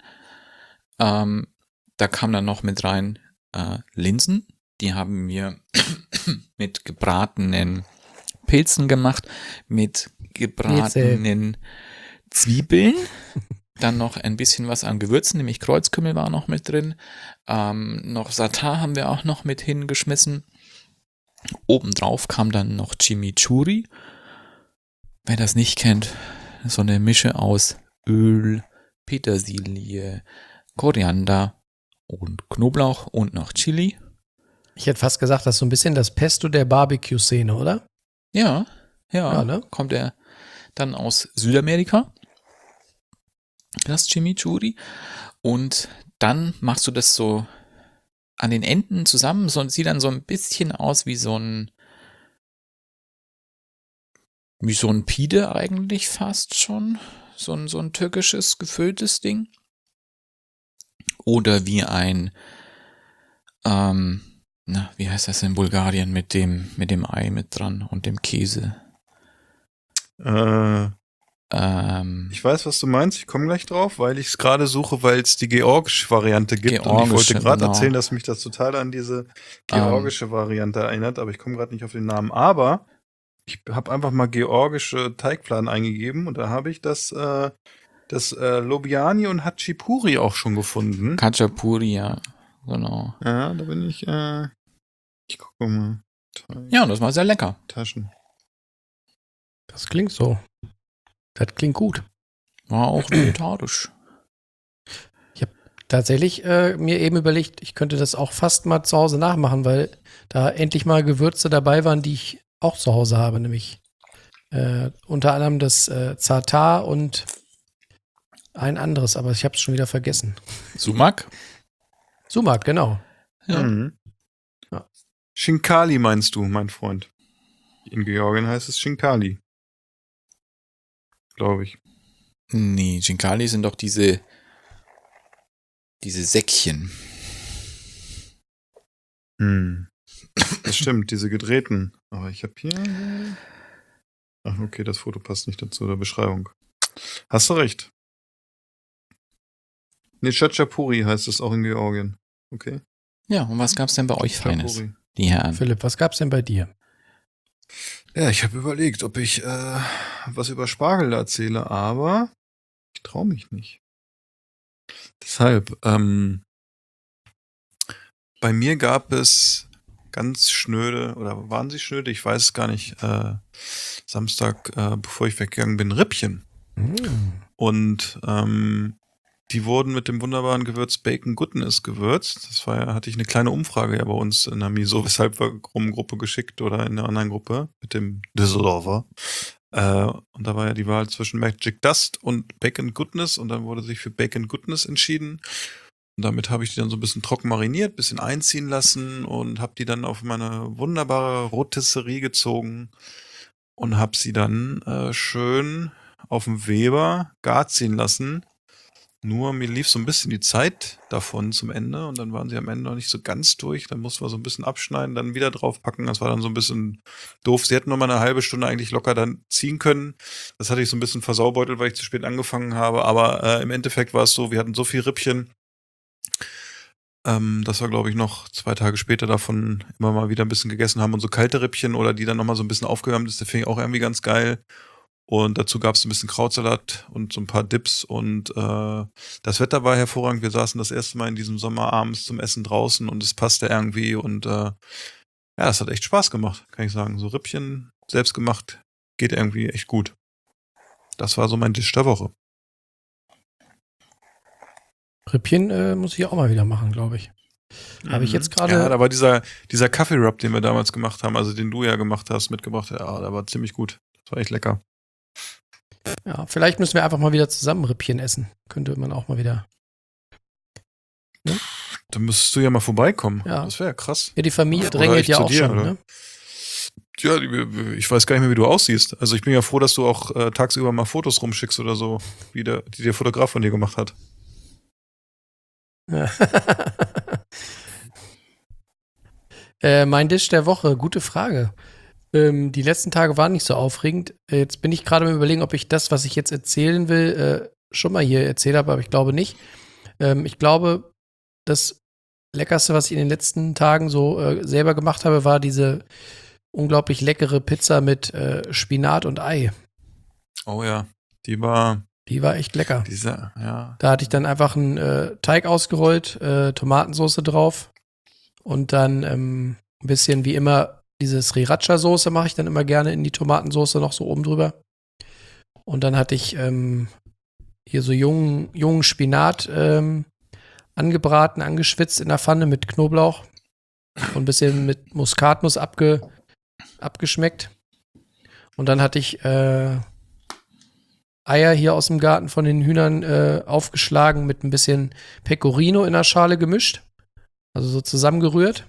Da kam dann noch mit rein Linsen. Die haben wir mit gebratenen Pilzen gemacht, mit gebratenen Zwiebeln. Dann noch ein bisschen was an Gewürzen, nämlich Kreuzkümmel war noch mit drin. Noch Satar haben wir auch noch mit hingeschmissen. Obendrauf kam dann noch Chimichurri. Wer das nicht kennt, so eine Mische aus Öl, Petersilie, Koriander und Knoblauch und noch Chili. Ich hätte fast gesagt, das ist so ein bisschen das Pesto der Barbecue-Szene, oder? Ja, ne? Kommt er dann aus Südamerika, das Chimichurri. Und dann machst du das so an den Enden zusammen, so, sieht dann so ein bisschen aus wie so ein Pide eigentlich fast schon. So ein türkisches, gefülltes Ding. Oder wie ein, wie heißt das in Bulgarien mit dem Ei mit dran und dem Käse? Ich weiß, was du meinst. Ich komme gleich drauf, weil ich es gerade suche, weil es die georgische Variante gibt. Und ich wollte gerade erzählen, dass mich das total an diese georgische Variante erinnert, aber ich komme gerade nicht auf den Namen. Aber ich habe einfach mal georgische Teigfladen eingegeben, und da habe ich das Lobiani und Hachipuri auch schon gefunden. Khachapuri, ja, genau. Ja, da bin ich, ich gucke mal. Ja, und das war sehr lecker. Taschen. Das klingt so. Das klingt gut. War auch vegetarisch. Ich habe tatsächlich mir eben überlegt, ich könnte das auch fast mal zu Hause nachmachen, weil da endlich mal Gewürze dabei waren, die ich auch zu Hause habe, nämlich unter anderem das Zatar und ein anderes, aber ich habe es schon wieder vergessen. Sumak? Sumak, genau. Ja. Mhm. Ja. Shinkali meinst du, mein Freund? In Georgien heißt es Shinkali. Glaube ich. Nee, Chinkali sind doch diese Säckchen. Das stimmt, diese gedrehten. Aber ich habe hier... Ach, okay, das Foto passt nicht dazu, der Beschreibung. Hast du recht. Nee, Chachapuri heißt es auch in Georgien. Okay. Ja, und was gab's denn bei euch Feines, Chachapuri. die Herren? Philipp, was gab's denn bei dir? Ja, ich habe überlegt, ob ich was über Spargel erzähle, aber ich traue mich nicht. Deshalb, bei mir gab es ganz schnöde, oder waren sie schnöde, ich weiß es gar nicht, Samstag, bevor ich weggegangen bin, Rippchen. Und die wurden mit dem wunderbaren Gewürz Bacon Goodness gewürzt. Das war ja, hatte ich eine kleine Umfrage ja bei uns in der Miso, weshalb wir Gruppe geschickt oder in einer anderen Gruppe mit dem Düsseldorfer. Und da war ja die Wahl zwischen Magic Dust und Bacon Goodness, und dann wurde sich für Bacon Goodness entschieden. Und damit habe ich die dann so ein bisschen trocken mariniert, bisschen einziehen lassen und habe die dann auf meine wunderbare Rotisserie gezogen und habe sie dann schön auf dem Weber gar ziehen lassen. Nur mir lief so ein bisschen die Zeit davon zum Ende, und dann waren sie am Ende noch nicht so ganz durch. Dann mussten wir so ein bisschen abschneiden, dann wieder draufpacken. Das war dann so ein bisschen doof. Sie hätten noch mal eine halbe Stunde eigentlich locker dann ziehen können. Das hatte ich so ein bisschen versaubeutelt, weil ich zu spät angefangen habe. Aber im Endeffekt war es so, wir hatten so viel Rippchen, dass wir, glaube ich, noch 2 Tage später davon immer mal wieder ein bisschen gegessen haben und so kalte Rippchen oder die dann nochmal so ein bisschen aufgewärmt ist, der finde ich auch irgendwie ganz geil. Und dazu gab es ein bisschen Krautsalat und so ein paar Dips und das Wetter war hervorragend. Wir saßen das erste Mal in diesem Sommer abends zum Essen draußen und es passte irgendwie und ja, es hat echt Spaß gemacht, kann ich sagen. So Rippchen, selbst gemacht, geht irgendwie echt gut. Das war so mein Dish der Woche. Rippchen muss ich auch mal wieder machen, glaube ich. Habe ich jetzt gerade. Ja, da war dieser Kaffee-Rub, den wir damals gemacht haben, also den du ja gemacht hast, mitgebracht, ja, der war ziemlich gut. Das war echt lecker. Ja, vielleicht müssen wir einfach mal wieder zusammen Rippchen essen. Könnte man auch mal wieder. Ne? Da müsstest du ja mal vorbeikommen. Ja. Das wäre ja krass. Ja, die Familie Oder drängelt ich ja zu auch dir, schon, oder? ne? Ja, ich weiß gar nicht mehr, wie du aussiehst. Also ich bin ja froh, dass du auch tagsüber mal Fotos rumschickst oder so, die der Fotograf von dir gemacht hat. Ja. Mein Dish der Woche, gute Frage. Die letzten Tage waren nicht so aufregend. Jetzt bin ich gerade mal überlegen, ob ich das, was ich jetzt erzählen will, schon mal hier erzählt habe, aber ich glaube nicht. Ich glaube, das Leckerste, was ich in den letzten Tagen so selber gemacht habe, war diese unglaublich leckere Pizza mit Spinat und Ei. Oh ja, die war echt lecker. ja. Da hatte ich dann einfach einen Teig ausgerollt, Tomatensauce drauf und dann ein bisschen wie immer diese Sriracha-Soße mache ich dann immer gerne in die Tomatensauce noch so oben drüber. Und dann hatte ich hier so jungen Spinat angebraten, angeschwitzt in der Pfanne mit Knoblauch und ein bisschen mit Muskatnuss abgeschmeckt. Und dann hatte ich Eier hier aus dem Garten von den Hühnern aufgeschlagen mit ein bisschen Pecorino in der Schale gemischt. Also so zusammengerührt.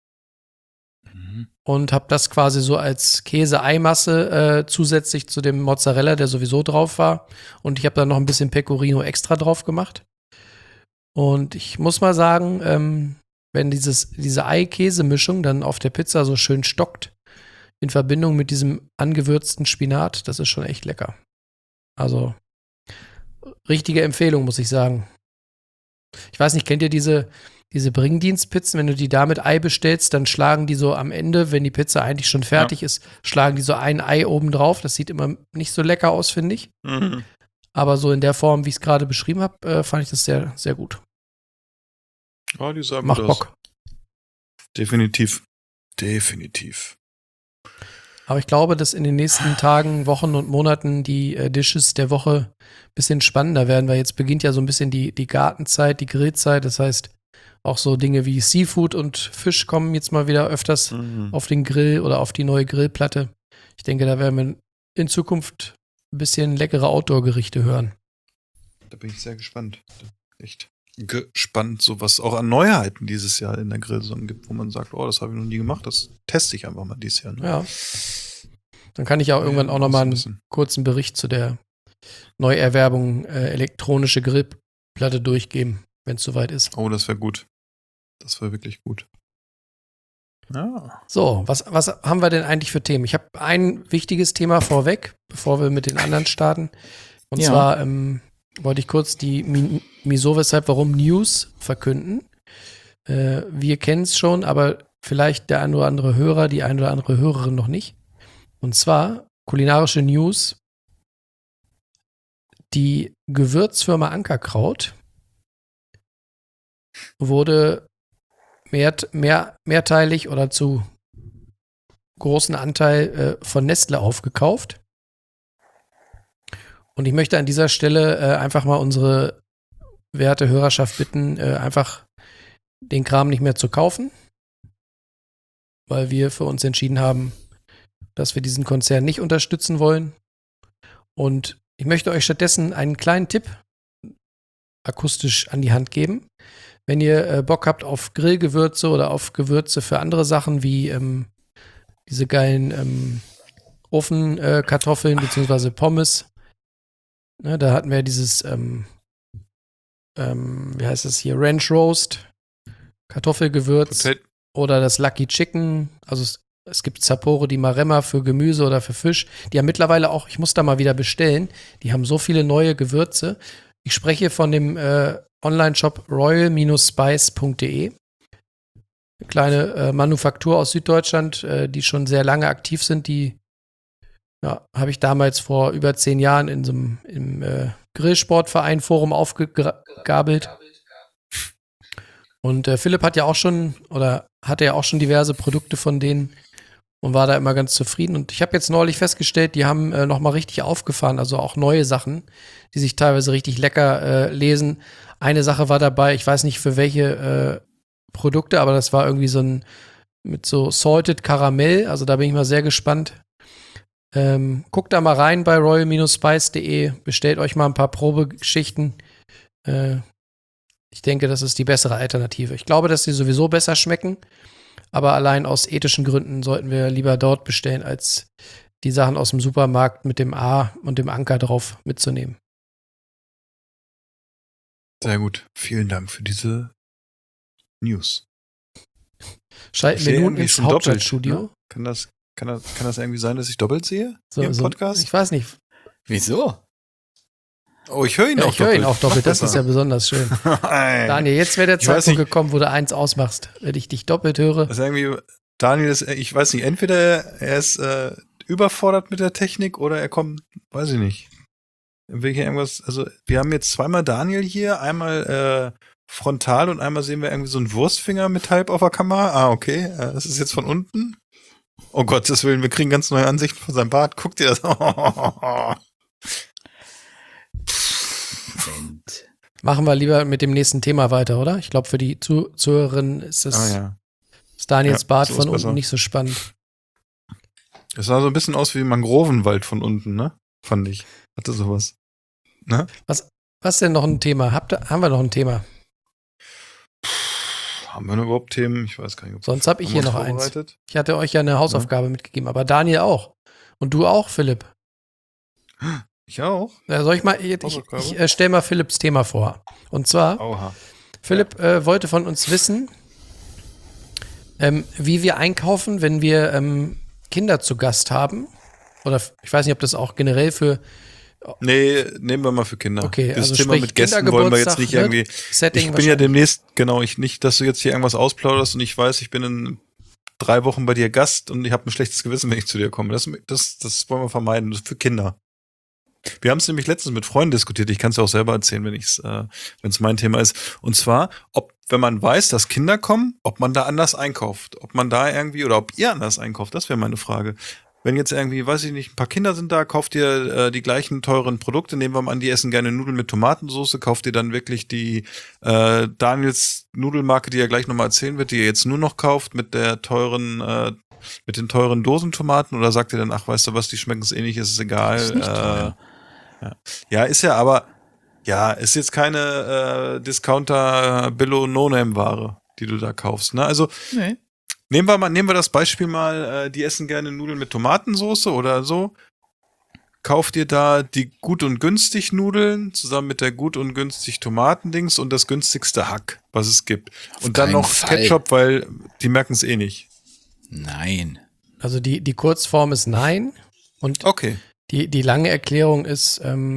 Und habe das quasi so als Käse-Eimasse zusätzlich zu dem Mozzarella, der sowieso drauf war. Und ich habe dann noch ein bisschen Pecorino extra drauf gemacht. Und ich muss mal sagen, wenn diese Ei-Käse-Mischung dann auf der Pizza so schön stockt, in Verbindung mit diesem angewürzten Spinat, das ist schon echt lecker. Also, richtige Empfehlung, muss ich sagen. Ich weiß nicht, kennt ihr diese Bringdienstpizzen? Wenn du die da mit Ei bestellst, dann schlagen die so am Ende, wenn die Pizza eigentlich schon fertig ist, schlagen die so ein Ei oben drauf. Das sieht immer nicht so lecker aus, finde ich. Mhm. Aber so in der Form, wie ich es gerade beschrieben habe, fand ich das sehr, sehr gut. Ja, die sagen Macht das. Bock. Definitiv. Aber ich glaube, dass in den nächsten Tagen, Wochen und Monaten die Dishes der Woche ein bisschen spannender werden, weil jetzt beginnt ja so ein bisschen die Gartenzeit, die Grillzeit. Das heißt, auch so Dinge wie Seafood und Fisch kommen jetzt mal wieder öfters auf den Grill oder auf die neue Grillplatte. Ich denke, da werden wir in Zukunft ein bisschen leckere Outdoor-Gerichte hören. Da bin ich sehr gespannt. Echt gespannt, so was auch an Neuheiten dieses Jahr in der Grillsaison gibt, wo man sagt, oh, das habe ich noch nie gemacht, das teste ich einfach mal dieses Jahr. Ne? Ja. Dann kann ich auch irgendwann auch nochmal einen kurzen Bericht zu der Neuerwerbung elektronische Grillplatte durchgeben, wenn es soweit ist. Oh, das wäre gut. Das wäre wirklich gut. Ja. So, was haben wir denn eigentlich für Themen? Ich habe ein wichtiges Thema vorweg, bevor wir mit den anderen starten. Und zwar wollte ich kurz die Wieso, Weshalb, Warum News verkünden. Wir kennen es schon, aber vielleicht der ein oder andere Hörer, die ein oder andere Hörerin noch nicht. Und zwar kulinarische News. Die Gewürzfirma Ankerkraut wurde mehrteilig oder zu großen Anteil von Nestle aufgekauft. Und ich möchte an dieser Stelle einfach mal unsere werte Hörerschaft bitten, einfach den Kram nicht mehr zu kaufen, weil wir für uns entschieden haben, dass wir diesen Konzern nicht unterstützen wollen. Und ich möchte euch stattdessen einen kleinen Tipp akustisch an die Hand geben. Wenn ihr Bock habt auf Grillgewürze oder auf Gewürze für andere Sachen wie diese geilen Ofenkartoffeln bzw. Pommes. Ne, da hatten wir dieses, wie heißt das hier, Ranch Roast, Kartoffelgewürz oder das Lucky Chicken. Also es gibt Sapore di Maremma für Gemüse oder für Fisch. Die haben mittlerweile auch, ich muss da mal wieder bestellen, die haben so viele neue Gewürze. Ich spreche von dem Online-Shop royal-spice.de. Eine kleine Manufaktur aus Süddeutschland, die schon sehr lange aktiv sind. Die habe ich damals vor über 10 Jahren in so einem im Grillsportverein-Forum aufgegabelt. Und Philipp hatte ja auch schon diverse Produkte von denen und war da immer ganz zufrieden. Und ich habe jetzt neulich festgestellt, die haben nochmal richtig aufgefahren, also auch neue Sachen, die sich teilweise richtig lecker lesen. Eine Sache war dabei, ich weiß nicht für welche Produkte, aber das war irgendwie mit so Salted Karamell, also da bin ich mal sehr gespannt. Guckt da mal rein bei royal-spice.de, bestellt euch mal ein paar Probegeschichten. Ich denke, das ist die bessere Alternative. Ich glaube, dass die sowieso besser schmecken, aber allein aus ethischen Gründen sollten wir lieber dort bestellen, als die Sachen aus dem Supermarkt mit dem A und dem Anker drauf mitzunehmen. Sehr gut. Vielen Dank für diese News. Schalten wir nun ins Hauptstadtstudio. Ne? Kann das irgendwie sein, dass ich doppelt sehe im Podcast? Ich weiß nicht. Wieso? Oh, ich höre ihn auch doppelt. Ich höre ihn auch doppelt, das ist ja besonders schön. Daniel, jetzt wäre der Zeitpunkt gekommen, wo du eins ausmachst, wenn ich dich doppelt höre. Das ist irgendwie, Daniel ist, ich weiß nicht, entweder er ist überfordert mit der Technik oder er kommt, weiß ich nicht. Also wir haben jetzt zweimal Daniel hier, einmal frontal und einmal sehen wir irgendwie so einen Wurstfinger mit halb auf der Kamera. Ah, okay, das ist jetzt von unten. Oh Gottes Willen, wir kriegen ganz neue Ansichten von seinem Bart. Guck dir das an. Machen wir lieber mit dem nächsten Thema weiter, oder? Ich glaube, für die Zuhörerinnen ist Daniels Bart von unten nicht so spannend. Es sah so ein bisschen aus wie Mangrovenwald von unten, ne? Fand ich. Hatte sowas. Ne? Was denn noch ein Thema? Haben wir noch ein Thema? Haben wir noch überhaupt Themen? Ich weiß gar nicht. Sonst habe ich hier noch eins. Ich hatte euch ja eine Hausaufgabe mitgegeben, aber Daniel auch. Und du auch, Philipp. Ich auch. Soll ich mal, ich stelle mal Philipps Thema vor. Und zwar, Philipp wollte von uns wissen, wie wir einkaufen, wenn wir Kinder zu Gast haben. Oder ich weiß nicht, ob das auch generell für... Nee, nehmen wir mal für Kinder. Okay, das also Thema mit Gästen wollen wir jetzt nicht irgendwie... Setting ich bin ja demnächst, nicht, dass du jetzt hier irgendwas ausplauderst und ich weiß, ich bin in 3 Wochen bei dir Gast und ich habe ein schlechtes Gewissen, wenn ich zu dir komme. Das wollen wir vermeiden. Das ist für Kinder. Wir haben es nämlich letztens mit Freunden diskutiert. Ich kann es ja auch selber erzählen, wenn es mein Thema ist. Und zwar, wenn man weiß, dass Kinder kommen, ob man da anders einkauft. Ob man da irgendwie, oder ob ihr anders einkauft, das wäre meine Frage. Wenn jetzt irgendwie, weiß ich nicht, ein paar Kinder sind da, kauft ihr die gleichen teuren Produkte, nehmen wir mal an, die essen gerne Nudeln mit Tomatensauce, kauft ihr dann wirklich die Daniels Nudelmarke, die er gleich nochmal erzählen wird, die ihr jetzt nur noch kauft, mit den teuren Dosentomaten, oder sagt ihr dann, ach, weißt du was, die schmecken es ähnlich, ist egal. Das ist nicht teuer. Ja, ist ja, aber ist jetzt keine Discounter-Billo-No-Name-Ware, die du da kaufst, ne? Also Nee. Nehmen wir das Beispiel mal, die essen gerne Nudeln mit Tomatensauce oder so. Kauft ihr da die gut und günstig Nudeln zusammen mit der gut und günstig Tomatendings und das günstigste Hack, was es gibt. Und dann noch Ketchup, weil die merken es eh nicht. Nein. Also die Kurzform ist nein. Und okay. Die lange Erklärung ist,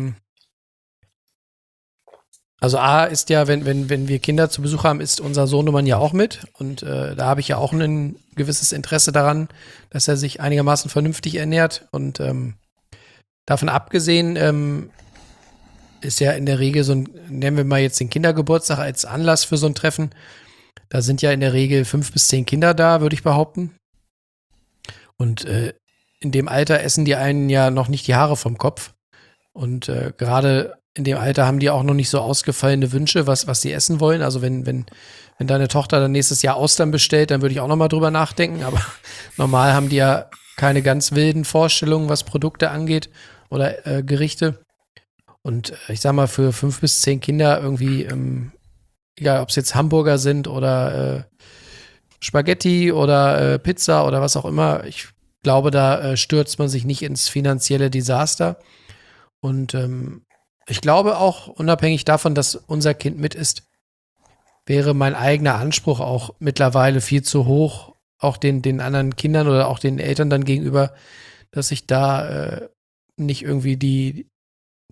also A ist ja, wenn wir Kinder zu Besuch haben, ist unser Sohnemann ja auch mit. Und da habe ich ja auch ein gewisses Interesse daran, dass er sich einigermaßen vernünftig ernährt. Und davon abgesehen ist ja in der Regel nennen wir mal jetzt den Kindergeburtstag als Anlass für so ein Treffen. Da sind ja in der Regel 5 bis 10 Kinder da, würde ich behaupten. Und in dem Alter essen die einen ja noch nicht die Haare vom Kopf. Und gerade in dem Alter haben die auch noch nicht so ausgefallene Wünsche, was sie essen wollen. Also wenn deine Tochter dann nächstes Jahr Austern bestellt, dann würde ich auch noch mal drüber nachdenken. Aber normal haben die ja keine ganz wilden Vorstellungen, was Produkte angeht oder Gerichte. Und ich sag mal, für 5 bis 10 Kinder irgendwie, egal ob es jetzt Hamburger sind oder Spaghetti oder Pizza oder was auch immer, ich glaube, da stürzt man sich nicht ins finanzielle Desaster. Und ich glaube auch, unabhängig davon, dass unser Kind mit ist, wäre mein eigener Anspruch auch mittlerweile viel zu hoch, auch den anderen Kindern oder auch den Eltern dann gegenüber, dass ich da nicht irgendwie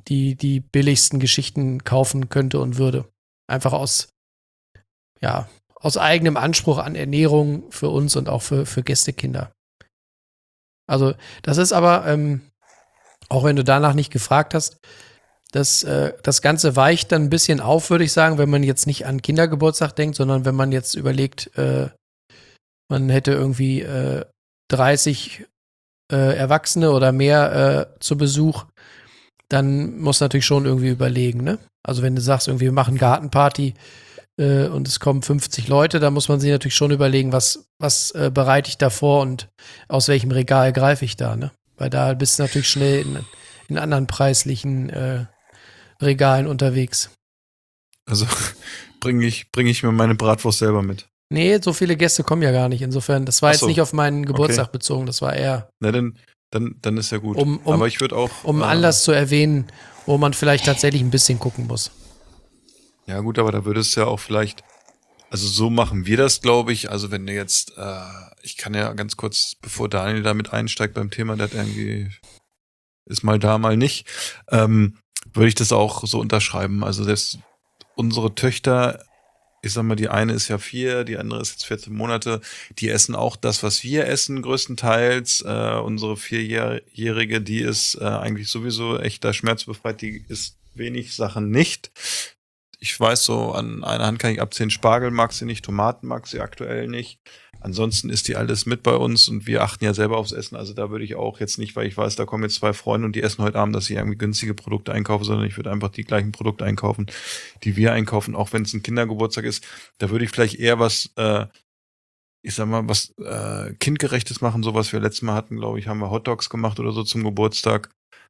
die billigsten Geschichten kaufen könnte und würde. Einfach aus eigenem Anspruch an Ernährung für uns und auch für Gästekinder. Also das ist aber, auch wenn du danach nicht gefragt hast, das Ganze weicht dann ein bisschen auf, würde ich sagen, wenn man jetzt nicht an Kindergeburtstag denkt, sondern wenn man jetzt überlegt, man hätte irgendwie 30 Erwachsene oder mehr zu Besuch, dann muss natürlich schon irgendwie überlegen, ne? Also wenn du sagst, irgendwie wir machen Gartenparty und es kommen 50 Leute, dann muss man sich natürlich schon überlegen, was bereite ich da vor und aus welchem Regal greife ich da, ne? Weil da bist du natürlich schnell in anderen preislichen Regalen unterwegs. Also bringe ich mir meine Bratwurst selber mit. Nee, so viele Gäste kommen ja gar nicht. Insofern, das war Ach so. jetzt nicht auf meinen Geburtstag bezogen, das war eher. Na, dann ist ja gut. Aber ich würde auch. Um Anlass zu erwähnen, wo man vielleicht tatsächlich ein bisschen gucken muss. Ja, gut, aber da würde es ja auch vielleicht. Also so machen wir das, glaube ich. Also wenn du jetzt, ich kann ja ganz kurz, bevor Daniel damit einsteigt beim Thema, der hat irgendwie ist mal da, mal nicht, würde ich das auch so unterschreiben. Also selbst unsere Töchter, ich sag mal, die eine ist ja 4, die andere ist jetzt 14 Monate, die essen auch das, was wir essen, größtenteils. Unsere 4-Jährige, die ist eigentlich sowieso echt da schmerzbefreit, die isst wenig Sachen nicht. Ich weiß so, an einer Hand kann ich abzählen, Spargel mag sie nicht, Tomaten mag sie aktuell nicht. Ansonsten ist die alles mit bei uns und wir achten ja selber aufs Essen. Also da würde ich auch jetzt nicht, weil ich weiß, da kommen jetzt 2 Freunde und die essen heute Abend, dass ich irgendwie günstige Produkte einkaufe, sondern ich würde einfach die gleichen Produkte einkaufen, die wir einkaufen, auch wenn es ein Kindergeburtstag ist. Da würde ich vielleicht eher was, ich sag mal, was Kindgerechtes machen, so was wir letztes Mal hatten, glaube ich, haben wir Hotdogs gemacht oder so zum Geburtstag.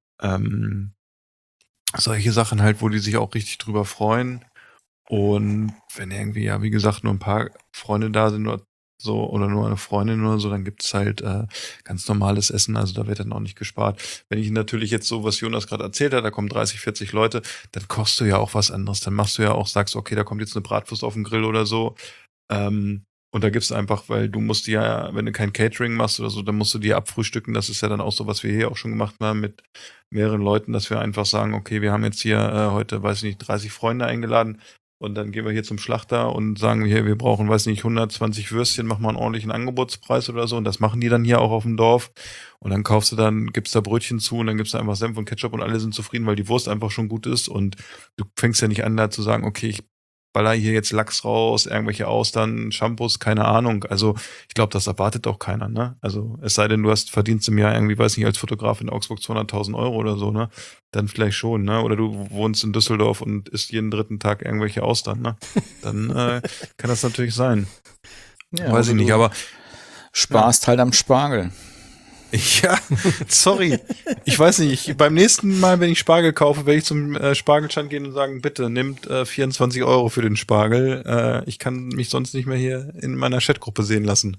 Solche Sachen halt, wo die sich auch richtig drüber freuen. Und wenn irgendwie, ja, wie gesagt, nur ein paar Freunde da sind oder so, oder nur eine Freundin oder so, dann gibt's halt ganz normales Essen, also da wird dann auch nicht gespart. Wenn ich natürlich jetzt so, was Jonas gerade erzählt hat, da kommen 30, 40 Leute, dann kochst du ja auch was anderes. Dann machst du ja auch, sagst, okay, da kommt jetzt eine Bratwurst auf den Grill oder so. Und da gibt's einfach, weil du musst ja, wenn du kein Catering machst oder so, dann musst du die abfrühstücken. Das ist ja dann auch so, was wir hier auch schon gemacht haben mit mehreren Leuten, dass wir einfach sagen, okay, wir haben jetzt hier heute, weiß ich nicht, 30 Freunde eingeladen und dann gehen wir hier zum Schlachter und sagen hier, wir brauchen, weiß nicht, 120 Würstchen, mach mal einen ordentlichen Angebotspreis oder so und das machen die dann hier auch auf dem Dorf und dann kaufst du dann, gibst da Brötchen zu und dann gibst du einfach Senf und Ketchup und alle sind zufrieden, weil die Wurst einfach schon gut ist und du fängst ja nicht an, da zu sagen, okay, ich baller hier jetzt Lachs raus, irgendwelche Austern, Shampoos, keine Ahnung. Also ich glaube, das erwartet auch keiner, ne? Also es sei denn, du verdienst im Jahr irgendwie, weiß nicht, als Fotograf in Augsburg 200.000 Euro oder so, ne? Dann vielleicht schon, ne? Oder du wohnst in Düsseldorf und isst jeden 3. Tag irgendwelche Austern, ne? Dann kann das natürlich sein. Ja, weiß ich nicht, aber sparst halt am Spargel. Ja, sorry. Ich weiß nicht, beim nächsten Mal, wenn ich Spargel kaufe, werde ich zum Spargelstand gehen und sagen, bitte, nimmt 24 Euro für den Spargel. Ich kann mich sonst nicht mehr hier in meiner Chatgruppe sehen lassen.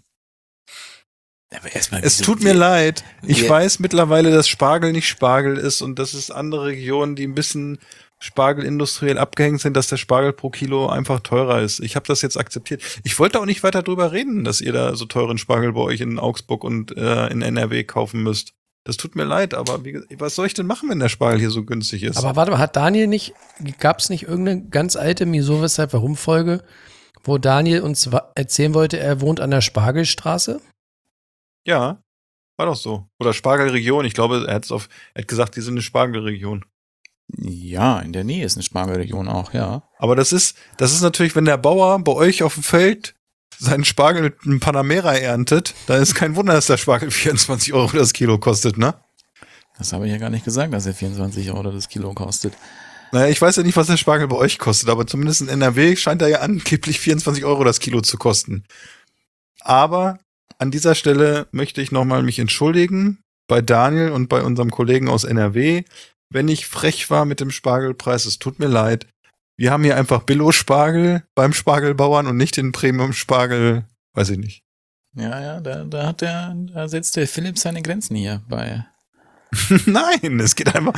Aber erstmal, Es tut mir leid. Ich weiß mittlerweile, dass Spargel nicht Spargel ist und dass es andere Regionen, die ein bisschen Spargel industriell abgehängt sind, dass der Spargel pro Kilo einfach teurer ist. Ich habe das jetzt akzeptiert. Ich wollte auch nicht weiter drüber reden, dass ihr da so teuren Spargel bei euch in Augsburg und in NRW kaufen müsst. Das tut mir leid, aber was soll ich denn machen, wenn der Spargel hier so günstig ist? Aber warte mal, gab es nicht irgendeine ganz alte Wieso, Weshalb, Warum-Folge, wo Daniel uns erzählen wollte, er wohnt an der Spargelstraße? Ja, war doch so. Oder Spargelregion. Ich glaube, er hat gesagt, die sind eine Spargelregion. Ja, in der Nähe ist eine Spargelregion auch, ja. Aber das ist natürlich, wenn der Bauer bei euch auf dem Feld seinen Spargel mit einem Panamera erntet, dann ist kein Wunder, dass der Spargel 24 Euro das Kilo kostet, ne? Das habe ich ja gar nicht gesagt, dass er 24 Euro das Kilo kostet. Naja, ich weiß ja nicht, was der Spargel bei euch kostet, aber zumindest in NRW scheint er ja angeblich 24 Euro das Kilo zu kosten. Aber an dieser Stelle möchte ich nochmal mich entschuldigen bei Daniel und bei unserem Kollegen aus NRW, wenn ich frech war mit dem Spargelpreis. Es tut mir leid. Wir haben hier einfach Billo-Spargel beim Spargelbauern und nicht den Premium-Spargel, weiß ich nicht. Ja, da setzt der Philipp seine Grenzen hier bei. Nein, es geht einfach,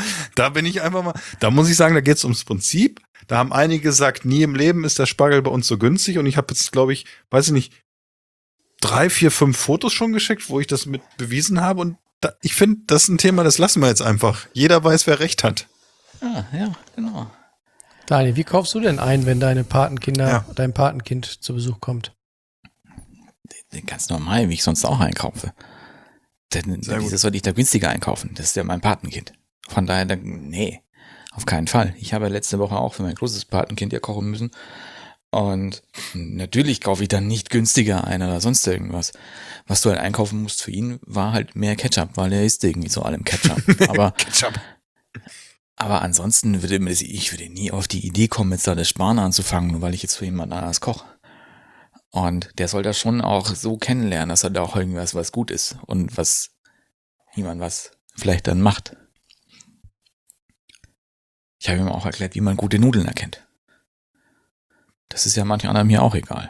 da muss ich sagen, da geht es ums Prinzip. Da haben einige gesagt, nie im Leben ist der Spargel bei uns so günstig und ich habe jetzt, glaube ich, weiß ich nicht, 3, 4, 5 Fotos schon geschickt, wo ich das mit bewiesen habe und ich finde, das ist ein Thema, das lassen wir jetzt einfach. Jeder weiß, wer recht hat. Ja, genau. Daniel, wie kaufst du denn ein, wenn dein Patenkind zu Besuch kommt? Ganz normal, wie ich sonst auch einkaufe. Denn wieso soll ich da günstiger einkaufen? Das ist ja mein Patenkind. Von daher, nee, auf keinen Fall. Ich habe letzte Woche auch für mein großes Patenkind ja kochen müssen. Und natürlich kaufe ich dann nicht günstiger ein oder sonst irgendwas. Was du halt einkaufen musst für ihn, war halt mehr Ketchup, weil er isst irgendwie so allem Ketchup. Aber, aber ansonsten ich würde nie auf die Idee kommen, jetzt da das Sparen anzufangen, nur weil ich jetzt für jemand anders koche. Und der soll das schon auch so kennenlernen, dass er da auch irgendwas was gut ist und was jemand was vielleicht dann macht. Ich habe ihm auch erklärt, wie man gute Nudeln erkennt. Das ist ja manch anderem hier auch egal.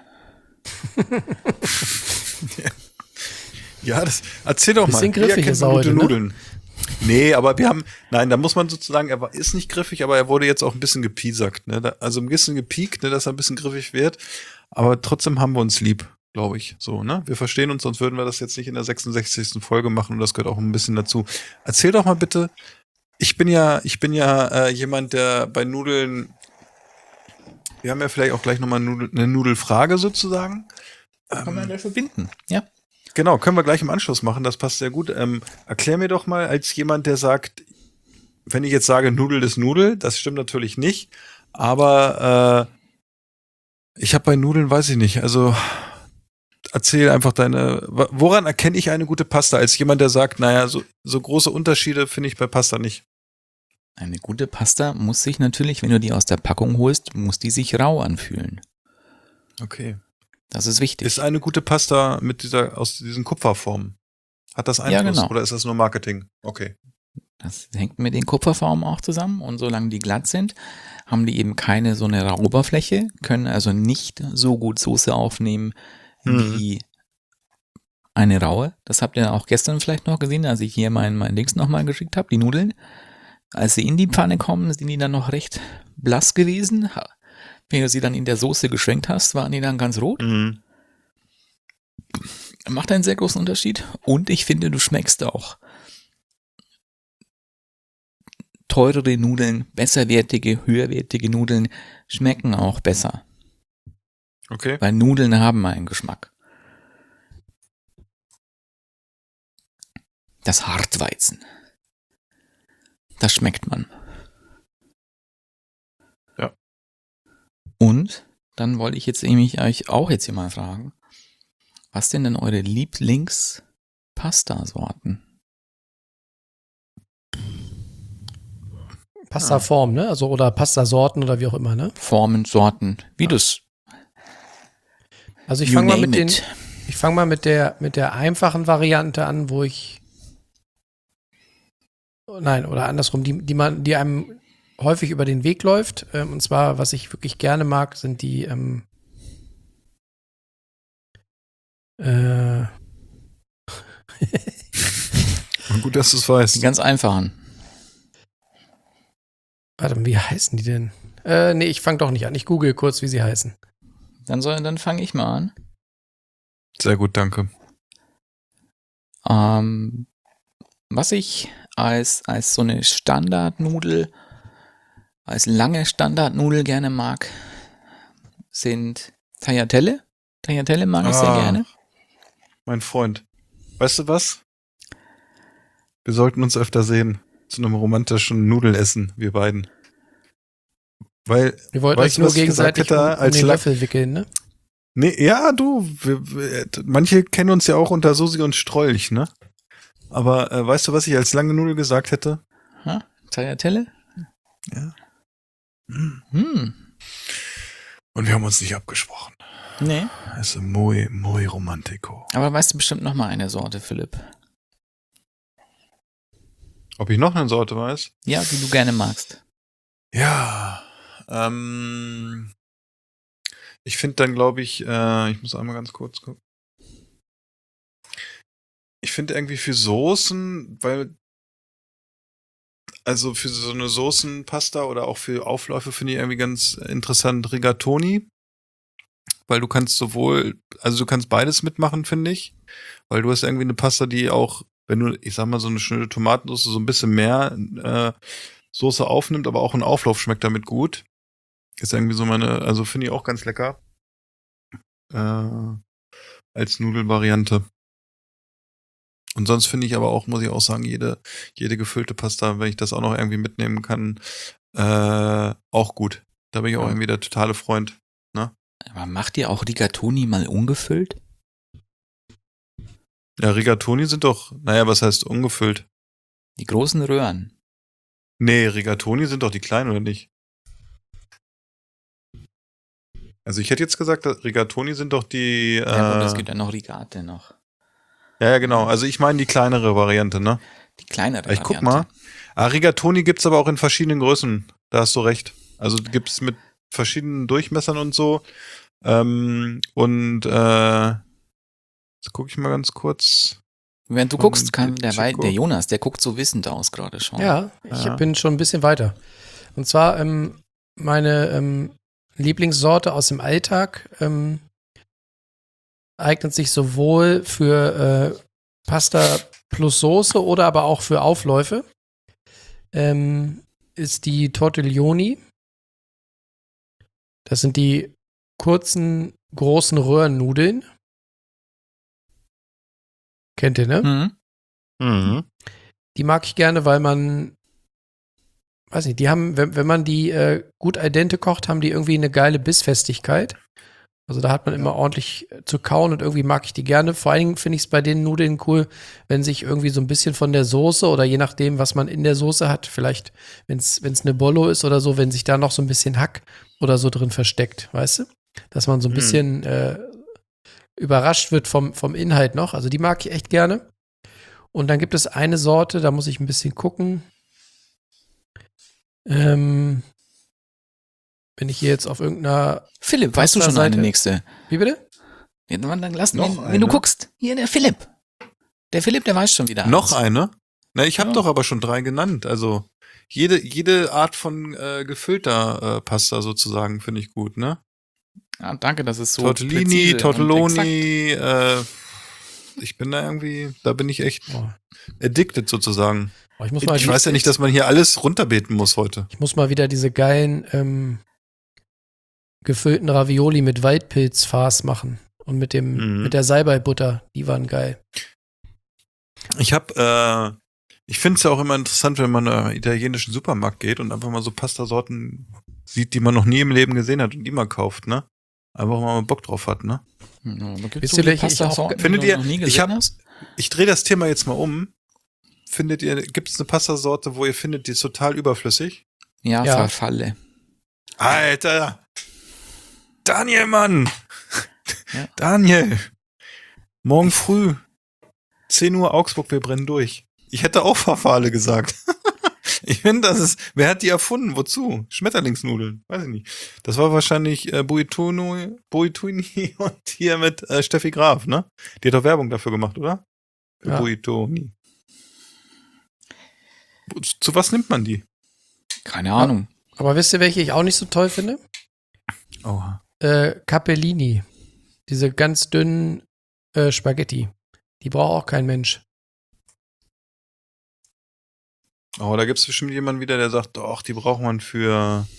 Ja, erzähl doch mal. Bisschen griffig wie ist erkennt man heute, gute ne? Nudeln? Nee, aber da muss man sozusagen, ist nicht griffig, aber er wurde jetzt auch ein bisschen gepiesackt, ne? Also ein bisschen gepiekt, ne, dass er ein bisschen griffig wird. Aber trotzdem haben wir uns lieb, glaube ich, so, ne? Wir verstehen uns, sonst würden wir das jetzt nicht in der 66. Folge machen und das gehört auch ein bisschen dazu. Erzähl doch mal bitte, ich bin ja jemand, der bei Nudeln, wir haben ja vielleicht auch gleich nochmal eine Nudelfrage sozusagen. Kann man da verbinden, ja. Genau, können wir gleich im Anschluss machen, das passt sehr gut. Erklär mir doch mal als jemand, der sagt, wenn ich jetzt sage, Nudel ist Nudel, das stimmt natürlich nicht, aber ich habe bei Nudeln, weiß ich nicht, also erzähl einfach woran erkenne ich eine gute Pasta als jemand, der sagt, naja, so große Unterschiede finde ich bei Pasta nicht. Eine gute Pasta muss sich natürlich, wenn du die aus der Packung holst, muss die sich rau anfühlen. Okay. Das ist wichtig. Ist eine gute Pasta aus diesen Kupferformen? Hat das Einfluss Ja, genau. Oder ist das nur Marketing? Okay. Das hängt mit den Kupferformen auch zusammen und solange die glatt sind, haben die eben keine so eine raue Oberfläche, können also nicht so gut Soße aufnehmen wie eine raue. Das habt ihr auch gestern vielleicht noch gesehen, als ich hier mein Dings nochmal geschickt habe, die Nudeln. Als sie in die Pfanne kommen, sind die dann noch recht blass gewesen. Wenn du sie dann in der Soße geschwenkt hast, waren die dann ganz rot. Mhm. Macht einen sehr großen Unterschied. Und ich finde, du schmeckst auch teurere Nudeln, besserwertige, höherwertige Nudeln schmecken auch besser. Okay. Weil Nudeln haben einen Geschmack. Das Hartweizen. Das schmeckt man. Ja. Und dann wollte ich jetzt nämlich euch auch jetzt hier mal fragen, was denn eure Lieblings-Pasta-Sorten? Pastaform, ne? Also, oder Pastasorten oder wie auch immer, ne? Formen, Sorten, wie du's. Also ich You fange mal name it. mit der einfachen Variante an, oder andersrum, die einem häufig über den Weg läuft. Und zwar, was ich wirklich gerne mag, sind die Gut, dass du es weißt. Die ganz einfachen. Warte, wie heißen die denn? Nee, ich fange doch nicht an. Ich google kurz, wie sie heißen. Dann fange ich mal an. Sehr gut, danke. Was ich als so eine Standardnudel, als lange Standardnudel gerne mag, sind Tagliatelle. Tagliatelle mag ich sehr gerne. Mein Freund. Weißt du was? Wir sollten uns öfter sehen. Zu einem romantischen Nudelessen, wir beiden. Weil, Ihr wollt euch nur gegenseitig um den Löffel wickeln, ne? Nee, ja, manche kennen uns ja auch unter Susi und Strolch, ne? Aber weißt du, was ich als lange Nudel gesagt hätte? Tagliatelle? Ja. Und wir haben uns nicht abgesprochen. Nee. Es ist muy, muy romantico. Aber weißt du bestimmt noch mal eine Sorte, Philipp? Ob ich noch eine Sorte weiß? Ja, die du gerne magst. Ja, ich finde dann, glaube ich, ich muss einmal ganz kurz gucken. Ich finde irgendwie für Soßen, also für so eine Soßenpasta oder auch für Aufläufe finde ich irgendwie ganz interessant Rigatoni. Weil du kannst du kannst beides mitmachen, finde ich. Weil du hast irgendwie eine Pasta, die auch, wenn du, ich sag mal, so eine schöne Tomatensauce so ein bisschen mehr Soße aufnimmt, aber auch ein Auflauf schmeckt damit gut. Ist irgendwie so also finde ich auch ganz lecker. Als Nudelvariante. Und sonst finde ich aber auch, muss ich auch sagen, jede gefüllte Pasta, wenn ich das auch noch irgendwie mitnehmen kann, auch gut. Da bin ich auch irgendwie der totale Freund. Ne? Aber macht ihr auch Rigatoni mal ungefüllt? Ja, Rigatoni sind doch, was heißt ungefüllt? Die großen Röhren. Nee, Rigatoni sind doch die kleinen, oder nicht? Also ich hätte jetzt gesagt, Rigatoni sind doch die... Ja, und es gibt ja noch Rigate noch. Ja, genau. Also ich meine die kleinere Variante, ne? Die kleinere Ich guck mal. Rigatoni gibt's aber auch in verschiedenen Größen. Da hast du recht. Also gibt's mit verschiedenen Durchmessern und so. Jetzt gucke ich mal ganz kurz. Wenn du guckst, der Jonas, der guckt so wissend aus gerade schon. Ja, ich bin schon ein bisschen weiter. Und zwar meine Lieblingssorte aus dem Alltag eignet sich sowohl für Pasta plus Soße oder aber auch für Aufläufe. Ist die Tortiglioni. Das sind die kurzen, großen Röhrennudeln. Kennt ihr, ne? Mhm. Die mag ich gerne, weil man, weiß nicht, die haben, wenn man die gut al dente kocht, haben die irgendwie eine geile Bissfestigkeit. Also da hat man immer ordentlich zu kauen und irgendwie mag ich die gerne. Vor allen Dingen finde ich es bei den Nudeln cool, wenn sich irgendwie so ein bisschen von der Soße oder je nachdem, was man in der Soße hat, vielleicht, wenn es eine Bollo ist oder so, wenn sich da noch so ein bisschen Hack oder so drin versteckt, weißt du? Dass man so ein bisschen überrascht wird vom Inhalt noch. Also die mag ich echt gerne. Und dann gibt es eine Sorte, da muss ich ein bisschen gucken. Wenn ich hier jetzt auf irgendeiner Philipp, weißt du schon eine nächste? Wie bitte? Ja, dann lass wenn du guckst. Hier, der Philipp. Der Philipp, der weiß schon wieder. Noch eine? Na, ich habe doch aber schon 3 genannt. Also jede Art von gefüllter Pasta sozusagen finde ich gut, ne? Ja, danke, das ist so Tortellini, Tortelloni, ich bin da bin ich echt addicted sozusagen. Ich weiß ja nicht, dass man hier alles runterbeten muss heute. Ich muss mal wieder diese geilen gefüllten Ravioli mit Waldpilzfarce machen. Und mit der Salbei-Butter. Die waren geil. Ich finde es ja auch immer interessant, wenn man in einen italienischen Supermarkt geht und einfach mal so Pastasorten sieht, die man noch nie im Leben gesehen hat und die mal kauft, ne? Einfach mal Bock drauf hat, ne? Wisst ihr, welche ich auch findet ihr, ich drehe das Thema jetzt mal um. Findet ihr, gibt es eine Pastasorte, wo ihr findet, die ist total überflüssig? Ja. Farfalle. Alter! Daniel, Mann! Ja. Daniel! Morgen früh, 10 Uhr Augsburg, wir brennen durch. Ich hätte auch Farfalle gesagt. Ich finde, wer hat die erfunden? Wozu? Schmetterlingsnudeln? Weiß ich nicht. Das war wahrscheinlich Buituni und hier mit Steffi Graf, ne? Die hat doch Werbung dafür gemacht, oder? Für Buitoni. Zu was nimmt man die? Keine Ahnung. Aber wisst ihr, welche ich auch nicht so toll finde? Oha. Capellini. Diese ganz dünnen Spaghetti. Die braucht auch kein Mensch. Oh, da gibt es bestimmt jemanden wieder, der sagt, doch, die braucht man für,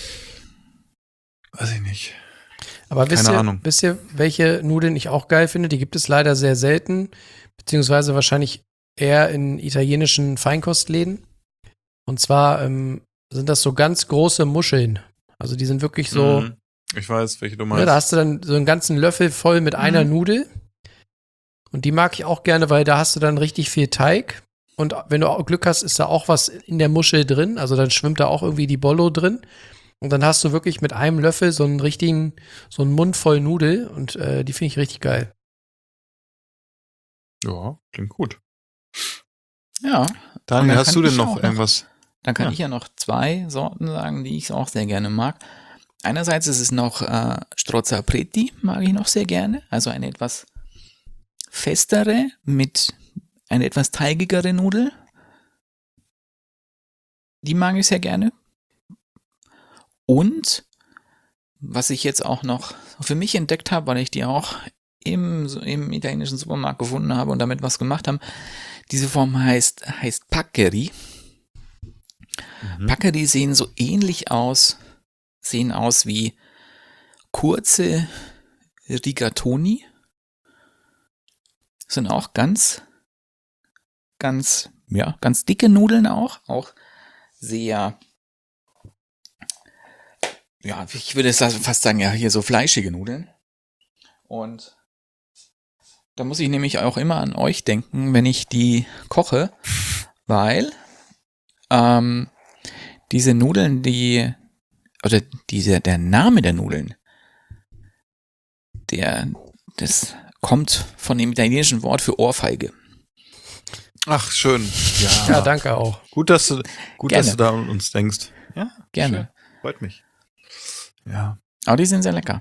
weiß ich nicht. Aber wisst ihr, welche Nudeln ich auch geil finde? Die gibt es leider sehr selten, beziehungsweise wahrscheinlich eher in italienischen Feinkostläden. Und zwar sind das so ganz große Muscheln. Also die sind wirklich so. Ich weiß, welche du meinst. Ja, da hast du dann so einen ganzen Löffel voll mit einer Nudel. Und die mag ich auch gerne, weil da hast du dann richtig viel Teig. Und wenn du auch Glück hast, ist da auch was in der Muschel drin. Also dann schwimmt da auch irgendwie die Bollo drin. Und dann hast du wirklich mit einem Löffel so einen Mund voll Nudel. Und die finde ich richtig geil. Ja, klingt gut. Ja. Daniel, hast du denn noch irgendwas? Dann kann ich ja noch 2 Sorten sagen, die ich auch sehr gerne mag. Einerseits ist es noch Strozzapreti, mag ich noch sehr gerne. Also eine etwas festere mit eine etwas teigigere Nudel. Die mag ich sehr gerne. Und was ich jetzt auch noch für mich entdeckt habe, weil ich die auch im italienischen Supermarkt gefunden habe und damit was gemacht habe, diese Form heißt Paccheri. Baccari sehen so ähnlich aus, sehen aus wie kurze Rigatoni. Sind auch ganz dicke Nudeln auch sehr, ja, ich würde fast sagen, ja, hier so fleischige Nudeln. Und da muss ich nämlich auch immer an euch denken, wenn ich die koche, weil diese Nudeln, der Name der Nudeln, das kommt von dem italienischen Wort für Ohrfeige. Ach, schön. Ja, danke auch. Gut, dass du da an uns denkst. Ja, Gerne. Schön. Freut mich. Ja. Aber die sind sehr lecker.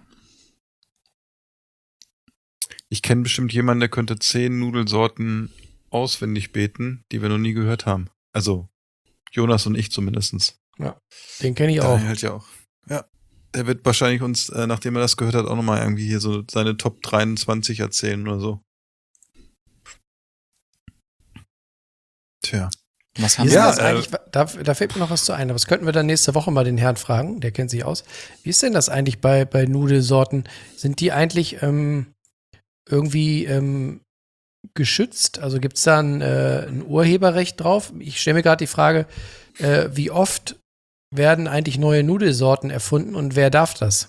Ich kenne bestimmt jemanden, der könnte 10 Nudelsorten auswendig beten, die wir noch nie gehört haben. Also Jonas und ich zumindest. Ja, den kenne ich auch. Halt ja auch. Ja. Der wird wahrscheinlich uns, nachdem er das gehört hat, auch nochmal irgendwie hier so seine Top 23 erzählen oder so. Tja. Was Wie haben ist wir denn das da? eigentlich? Da fällt mir noch was zu ein. Aber das könnten wir dann nächste Woche mal den Herrn fragen. Der kennt sich aus. Wie ist denn das eigentlich bei Nudelsorten? Sind die eigentlich irgendwie geschützt? Also gibt es da ein Urheberrecht drauf? Ich stelle mir gerade die Frage, wie oft werden eigentlich neue Nudelsorten erfunden und wer darf das?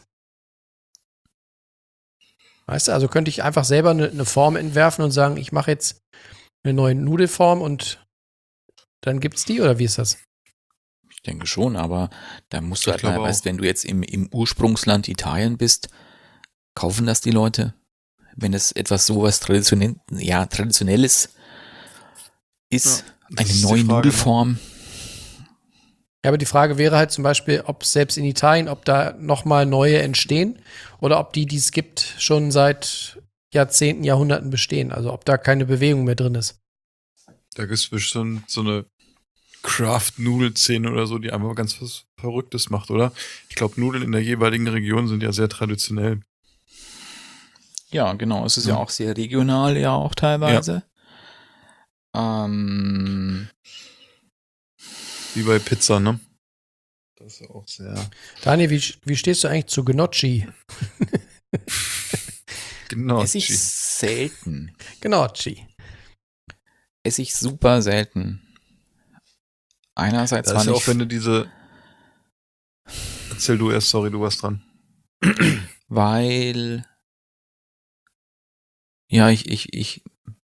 Weißt du, also könnte ich einfach selber eine Form entwerfen und sagen, ich mache jetzt eine neue Nudelform und dann gibt's die, oder wie ist das? Ich denke schon, aber da musst du Ich glaube weißt, auch. wenn du jetzt im Ursprungsland Italien bist, kaufen das die Leute? Wenn es etwas sowas Traditionelles ist, das eine ist die neue Frage, Nudelform. Ja, aber die Frage wäre halt zum Beispiel, ob selbst in Italien, ob da nochmal neue entstehen oder ob die es gibt, schon seit Jahrzehnten, Jahrhunderten bestehen. Also ob da keine Bewegung mehr drin ist. Da gibt es bestimmt so eine Craft-Nudel-Szene oder so, die einfach ganz was Verrücktes macht, oder? Ich glaube, Nudeln in der jeweiligen Region sind ja sehr traditionell. Ja, genau. Es ist Ja. ja auch sehr regional, ja auch teilweise. Wie bei Pizza, ne? Das ist ja auch sehr Daniel, wie stehst du eigentlich zu Gnocchi? genau. Esse ich selten. Gnocchi. Esse ich super selten. Einerseits Das war ist ja nicht, auch, wenn du diese. Erzähl du erst, sorry, du warst dran. weil ja, ich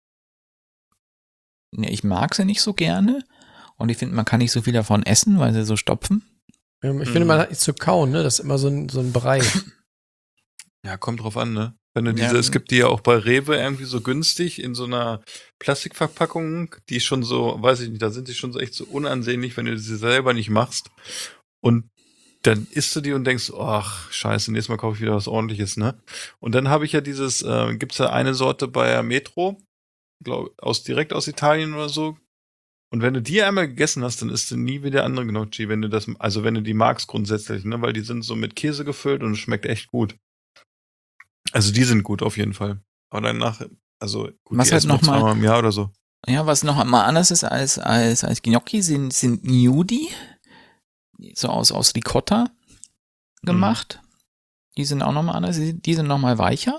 mag sie nicht so gerne und ich finde, man kann nicht so viel davon essen, weil sie so stopfen. Ich finde, man hat nichts zu kauen, ne? Das ist immer so ein Brei. Ja, kommt drauf an, ne? Wenn du Ja. es gibt die ja auch bei Rewe irgendwie so günstig in so einer Plastikverpackung, die schon so, weiß ich nicht, da sind die schon so echt so unansehnlich, wenn du sie selber nicht machst. Und dann isst du die und denkst, ach, scheiße, nächstes Mal kaufe ich wieder was Ordentliches, ne? Und dann habe ich ja gibt's ja eine Sorte bei der Metro, direkt aus Italien oder so. Und wenn du die einmal gegessen hast, dann isst du nie wieder andere Gnocchi, wenn du die magst grundsätzlich, ne? Weil die sind so mit Käse gefüllt und es schmeckt echt gut. Also die sind gut auf jeden Fall. Aber danach, also gut, Was die halt essen wir noch mal- zweimal im Jahr oder so. Ja, was noch mal anders ist als Gnocchi, sind Gnudi, so aus Ricotta gemacht. Die sind auch noch mal anders, die sind noch mal weicher.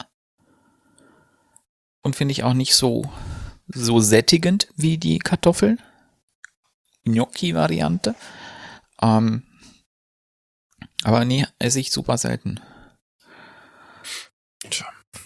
Und finde ich auch nicht so sättigend wie die Kartoffeln. Gnocchi-Variante. Aber nee, esse ich super selten. Tja.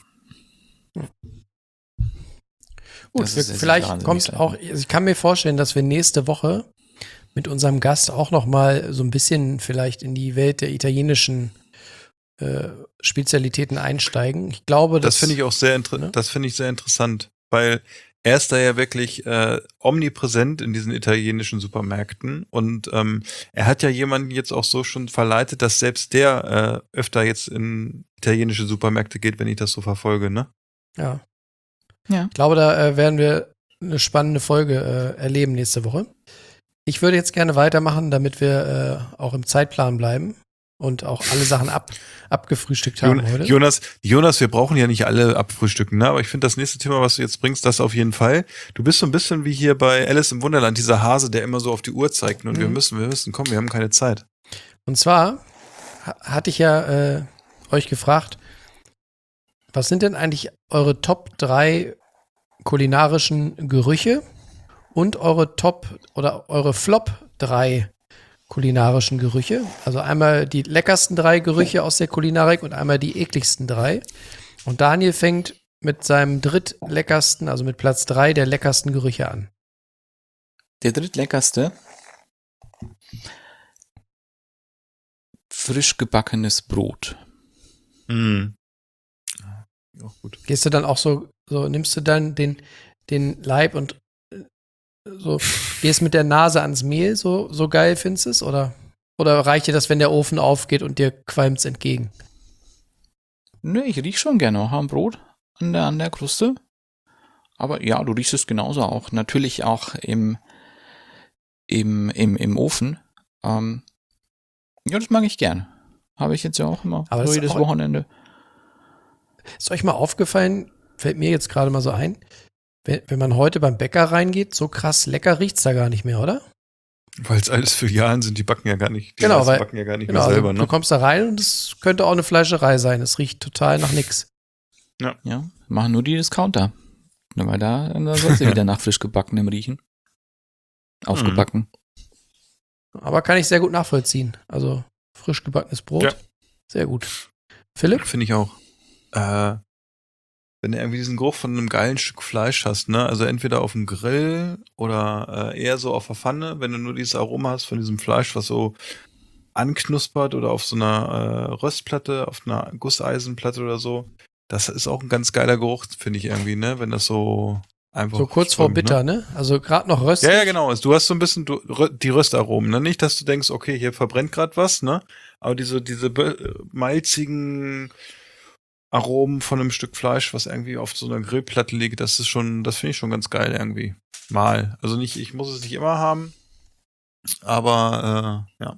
Gut, Das ist jetzt vielleicht wahnsinnig kommt selten. auch, also ich kann mir vorstellen, dass wir nächste Woche mit unserem Gast auch noch mal so ein bisschen vielleicht in die Welt der italienischen Spezialitäten einsteigen. Ich glaube, Das finde ich auch sehr ne? das finde ich sehr interessant, weil er ist da ja wirklich omnipräsent in diesen italienischen Supermärkten und er hat ja jemanden jetzt auch so schon verleitet, dass selbst der öfter jetzt in italienische Supermärkte geht, wenn ich das so verfolge, ne? Ja. Ja. Ich glaube, da werden wir eine spannende Folge erleben nächste Woche. Ich würde jetzt gerne weitermachen, damit wir auch im Zeitplan bleiben. und auch alle Sachen abgefrühstückt haben heute. Jonas, wir brauchen ja nicht alle abfrühstücken, ne? Aber ich finde das nächste Thema, was du jetzt bringst, das auf jeden Fall. Du bist so ein bisschen wie hier bei Alice im Wunderland, dieser Hase, der immer so auf die Uhr zeigt. Und wir müssen, komm, wir haben keine Zeit. Und zwar hatte ich ja euch gefragt, was sind denn eigentlich eure Top 3 kulinarischen Gerüche und eure Top oder eure Flop 3 kulinarischen Gerüche? Also einmal die leckersten 3 Gerüche aus der Kulinarik und einmal die ekligsten 3. Und Daniel fängt mit seinem drittleckersten, also mit Platz 3 der leckersten Gerüche an. Der drittleckerste? Frisch gebackenes Brot. Auch gut. Gehst du dann auch so nimmst du dann den Leib und so gehst mit der Nase ans Mehl, so geil findest du es? Oder reicht dir das, wenn der Ofen aufgeht und dir qualmt's entgegen? Nö, ich riech schon gerne auch am Brot, an der Kruste. Aber ja, du riechst es genauso auch. Natürlich auch im Ofen. Ja, das mag ich gern. Habe ich jetzt ja auch immer. Aber so jedes Wochenende. Ist euch mal aufgefallen, fällt mir jetzt gerade mal so ein, wenn man heute beim Bäcker reingeht, so krass lecker riecht's da gar nicht mehr, oder? Weil es alles Filialen sind, die backen ja gar nicht. Die genau, backen ja gar nicht mehr selber, also, ne? Du kommst da rein und es könnte auch eine Fleischerei sein. Es riecht total nach nix. Ja, machen nur die Discounter. Weil da soll sie wieder nach frisch gebackenem riechen. Aufgebacken. Aber kann ich sehr gut nachvollziehen. Also frisch gebackenes Brot. Ja. Sehr gut. Philipp? Finde ich auch. Wenn du irgendwie diesen Geruch von einem geilen Stück Fleisch hast, ne? Also entweder auf dem Grill oder eher so auf der Pfanne, wenn du nur dieses Aroma hast von diesem Fleisch, was so anknuspert oder auf so einer Röstplatte, auf einer Gusseisenplatte oder so. Das ist auch ein ganz geiler Geruch, finde ich irgendwie, ne? Wenn das so einfach So kurz vor strömt, bitter, ne? Also gerade noch röstig. Ja, genau. Also du hast so ein bisschen die Röstaromen, ne? Nicht, dass du denkst, okay, hier verbrennt gerade was, ne? Aber diese malzigen Aromen von einem Stück Fleisch, was irgendwie auf so einer Grillplatte liegt, das finde ich schon ganz geil irgendwie. Mal. Also nicht, ich muss es nicht immer haben, aber ja.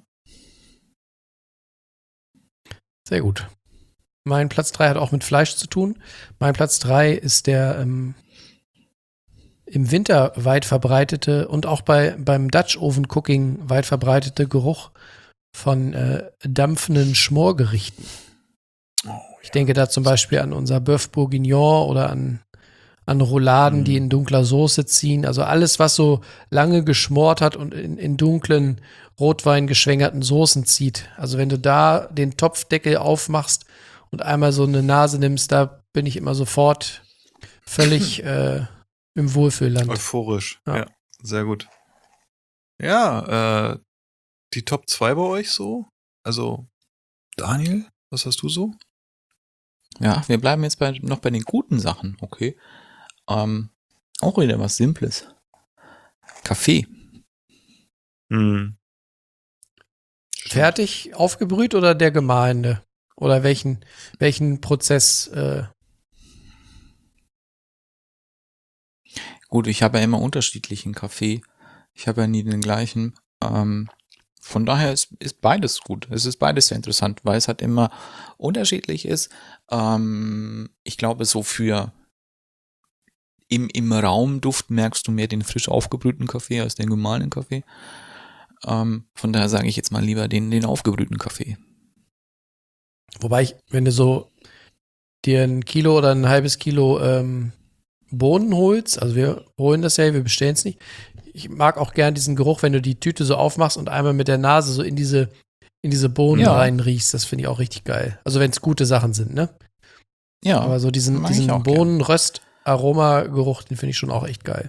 Sehr gut. Mein Platz 3 hat auch mit Fleisch zu tun. Mein Platz 3 ist der im Winter weit verbreitete und auch beim Dutch Oven Cooking weit verbreitete Geruch von dampfenden Schmorgerichten. Ich denke da zum Beispiel an unser Bœuf Bourguignon oder an Rouladen, die in dunkler Soße ziehen. Also alles, was so lange geschmort hat und in dunklen Rotwein geschwängerten Soßen zieht. Also wenn du da den Topfdeckel aufmachst und einmal so eine Nase nimmst, da bin ich immer sofort völlig im Wohlfühlland. Euphorisch. Ja. Ja, sehr gut. Ja, die Top 2 bei euch so? Also, Daniel, was hast du so? Ja, wir bleiben jetzt noch bei den guten Sachen, okay. Auch wieder was Simples. Kaffee. Fertig aufgebrüht oder der gemahlene? Oder welchen Prozess? Gut, ich habe ja immer unterschiedlichen Kaffee. Ich habe ja nie den gleichen. Von daher ist beides gut. Es ist beides sehr interessant, weil es halt immer unterschiedlich ist. Ich glaube, so für im Raumduft merkst du mehr den frisch aufgebrühten Kaffee als den gemahlenen Kaffee. Von daher sage ich jetzt mal lieber den aufgebrühten Kaffee. Wobei wenn du so dir ein Kilo oder ein halbes Kilo Bohnen holst, also wir holen das ja, wir bestellen es nicht. Ich mag auch gern diesen Geruch, wenn du die Tüte so aufmachst und einmal mit der Nase so in diese Bohnen reinriechst. Das finde ich auch richtig geil. Also wenn es gute Sachen sind, ne? Ja. Aber so diesen Bohnen-Röst-Aroma-Geruch, den finde ich schon auch echt geil.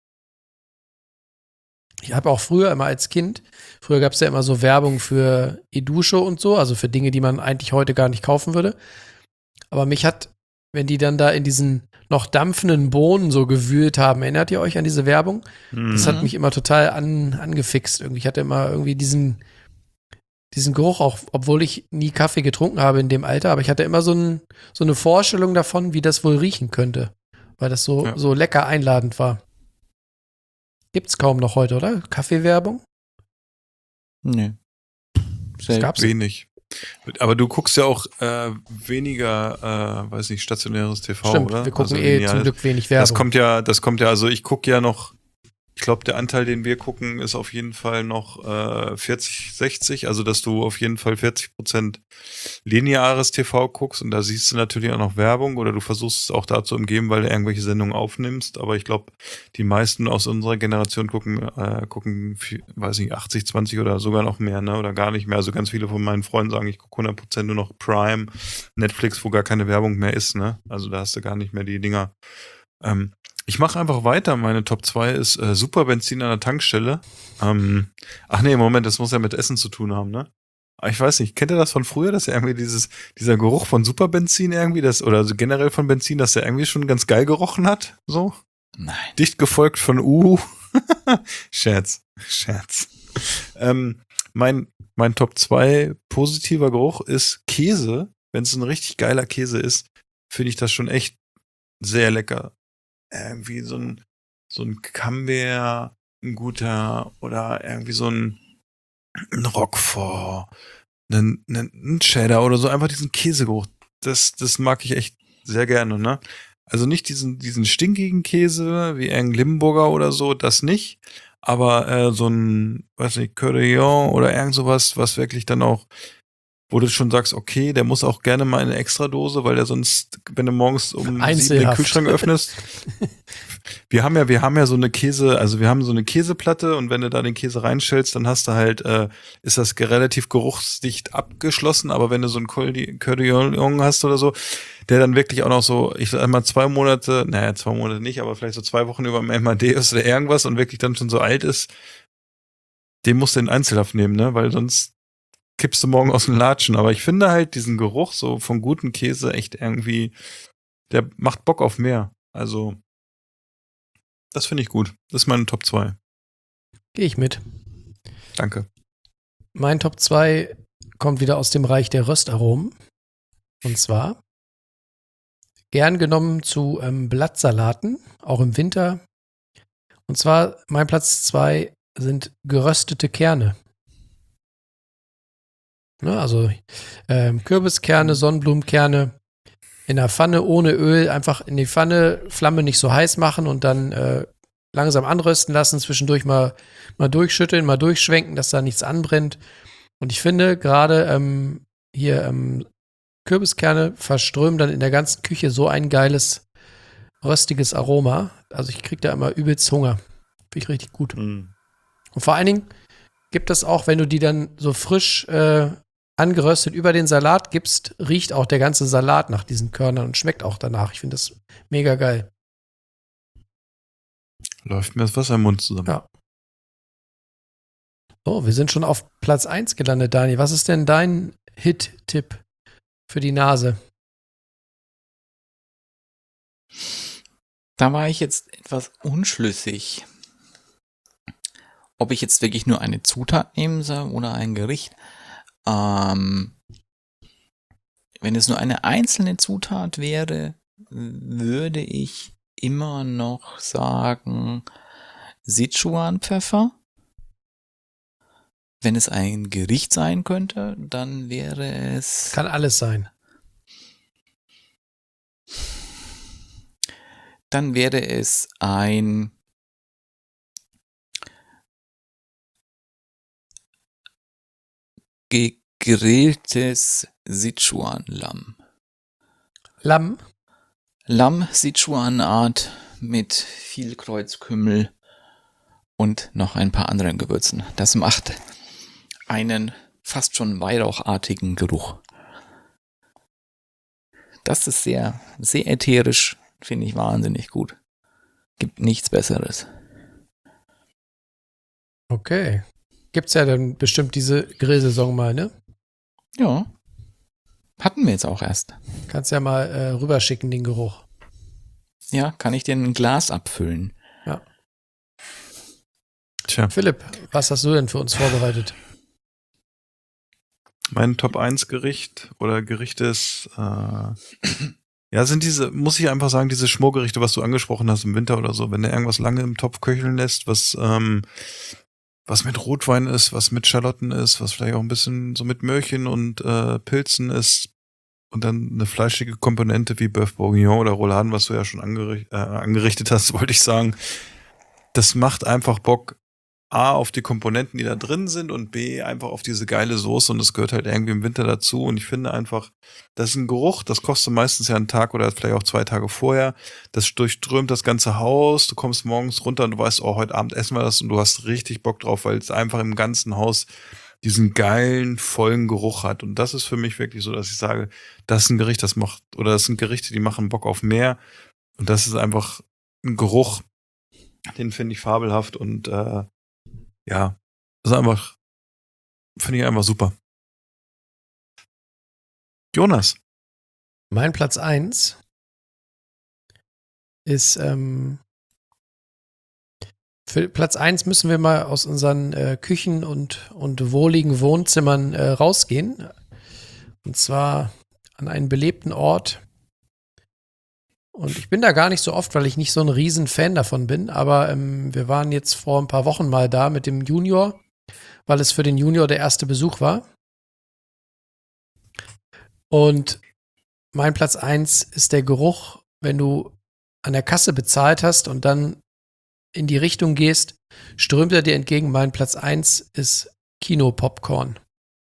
Ich habe auch früher immer als Kind, gab es ja immer so Werbung für E-Dusche und so, also für Dinge, die man eigentlich heute gar nicht kaufen würde. Aber mich hat, wenn die dann da in diesen noch dampfenden Bohnen so gewühlt haben, erinnert ihr euch an diese Werbung? Das hat mich immer total angefixt. Ich hatte immer irgendwie diesen Geruch, auch obwohl ich nie Kaffee getrunken habe in dem Alter, aber ich hatte immer so eine Vorstellung davon, wie das wohl riechen könnte, weil das so lecker einladend war. Gibt's kaum noch heute, oder? Kaffeewerbung? Nee. Das gab's wenig. Aber du guckst ja auch weniger, weiß nicht, stationäres TV, Stimmt, oder? wir gucken linear. zum Glück wenig Werbung. Das kommt ja, also ich gucke ja noch, ich glaube, der Anteil, den wir gucken, ist auf jeden Fall noch 40-60, also dass du auf jeden Fall 40% lineares TV guckst und da siehst du natürlich auch noch Werbung oder du versuchst es auch da zu umgehen, weil du irgendwelche Sendungen aufnimmst, aber ich glaube, die meisten aus unserer Generation gucken, weiß nicht, 80-20 oder sogar noch mehr, ne, oder gar nicht mehr, also ganz viele von meinen Freunden sagen, ich gucke 100% nur noch Prime, Netflix, wo gar keine Werbung mehr ist, ne, also da hast du gar nicht mehr die Dinger. Ich mache einfach weiter. Meine Top 2 ist Superbenzin an der Tankstelle. Ach nee, Moment, das muss ja mit Essen zu tun haben, ne? Aber ich weiß nicht, kennt ihr das von früher, dass ja irgendwie dieser Geruch von Superbenzin irgendwie, oder also generell von Benzin, dass der irgendwie schon ganz geil gerochen hat? So? Nein. Dicht gefolgt von Scherz. Mein Top 2 positiver Geruch ist Käse. Wenn es ein richtig geiler Käse ist, finde ich das schon echt sehr lecker. Irgendwie so ein Camembert, ein guter, oder irgendwie so ein Roquefort, ein Cheddar oder so, einfach diesen Käsegeruch. Das mag ich echt sehr gerne, ne? Also nicht diesen stinkigen Käse wie irgendein Limburger oder so, das nicht, aber so ein, weiß nicht, Cœur oder irgend sowas, was wirklich dann auch, wo du schon sagst, okay, der muss auch gerne mal eine Extradose, weil der sonst, wenn du morgens um 7 den Kühlschrank öffnest. Wir haben ja so eine wir haben so eine Käseplatte und wenn du da den Käse reinstellst, dann hast du halt, ist das relativ geruchsdicht abgeschlossen, aber wenn du so einen Cœur de hast oder so, der dann wirklich auch noch so, ich sag mal 2 Monate nicht, aber vielleicht so 2 Wochen über dem MAD ist oder irgendwas und wirklich dann schon so alt ist, den musst du in Einzelhaft nehmen, ne, weil sonst kippst du morgen aus den Latschen. Aber ich finde halt diesen Geruch so von gutem Käse echt irgendwie, der macht Bock auf mehr. Also, das finde ich gut. Das ist meine Top 2. Gehe ich mit. Danke. Mein Top 2 kommt wieder aus dem Reich der Röstaromen. Und zwar gern genommen zu Blattsalaten, auch im Winter. Und zwar mein Platz 2 sind geröstete Kerne. Ne, also Kürbiskerne, Sonnenblumenkerne in der Pfanne ohne Öl, einfach in die Pfanne, Flamme nicht so heiß machen und dann langsam anrösten lassen, zwischendurch mal durchschütteln, mal durchschwenken, dass da nichts anbrennt. Und ich finde gerade Kürbiskerne verströmen dann in der ganzen Küche so ein geiles, röstiges Aroma. Also ich kriege da immer übelst Hunger. Finde ich richtig gut. Und vor allen Dingen gibt es auch, wenn du die dann so frisch angeröstet über den Salat gibst, riecht auch der ganze Salat nach diesen Körnern und schmeckt auch danach. Ich finde das mega geil. Läuft mir das Wasser im Mund zusammen. Ja. Oh, wir sind schon auf Platz 1 gelandet, Dani. Was ist denn dein Hit-Tipp für die Nase? Da war ich jetzt etwas unschlüssig, ob ich jetzt wirklich nur eine Zutat nehmen soll oder ein Gericht. Wenn es nur eine einzelne Zutat wäre, würde ich immer noch sagen Sichuan-Pfeffer. Wenn es ein Gericht sein könnte, dann wäre es... Kann alles sein. Dann wäre es ein gegrilltes Sichuan-Lamm. Lamm? Lamm-Sichuan-Art mit viel Kreuzkümmel und noch ein paar anderen Gewürzen. Das macht einen fast schon weihrauchartigen Geruch. Das ist sehr, sehr ätherisch, finde ich wahnsinnig gut. Gibt nichts Besseres. Okay. Gibt's ja dann bestimmt diese Grillsaison mal, ne? Ja. Hatten wir jetzt auch erst. Kannst ja mal rüberschicken, den Geruch. Ja, kann ich dir ein Glas abfüllen. Ja. Tja. Philipp, was hast du denn für uns vorbereitet? Mein Top 1 Gericht oder Gericht ist, sind diese, muss ich einfach sagen, diese Schmorgerichte, was du angesprochen hast im Winter oder so, wenn du irgendwas lange im Topf köcheln lässt, was was mit Rotwein ist, was mit Schalotten ist, was vielleicht auch ein bisschen so mit Möhrchen und Pilzen ist. Und dann eine fleischige Komponente wie Bœuf Bourguignon oder Rouladen, was du ja schon angerichtet hast, wollte ich sagen. Das macht einfach Bock, A, auf die Komponenten, die da drin sind und B, einfach auf diese geile Soße und das gehört halt irgendwie im Winter dazu und ich finde einfach, das ist ein Geruch, das kostet meistens ja einen Tag oder vielleicht auch 2 Tage vorher, das durchströmt das ganze Haus, du kommst morgens runter und du weißt, oh, heute Abend essen wir das und du hast richtig Bock drauf, weil es einfach im ganzen Haus diesen geilen, vollen Geruch hat und das ist für mich wirklich so, dass ich sage, das ist ein Gericht, das macht, oder das sind Gerichte, die machen Bock auf mehr und das ist einfach ein Geruch, den finde ich fabelhaft und ja, das ist einfach, finde ich einfach super. Jonas. Mein Platz 1 ist, für Platz 1 müssen wir mal aus unseren Küchen und wohligen Wohnzimmern rausgehen. Und zwar an einen belebten Ort. Und ich bin da gar nicht so oft, weil ich nicht so ein riesen Fan davon bin. Aber wir waren jetzt vor ein paar Wochen mal da mit dem Junior, weil es für den Junior der erste Besuch war. Und mein Platz 1 ist der Geruch, wenn du an der Kasse bezahlt hast und dann in die Richtung gehst, strömt er dir entgegen. Mein Platz 1 ist Kino-Popcorn.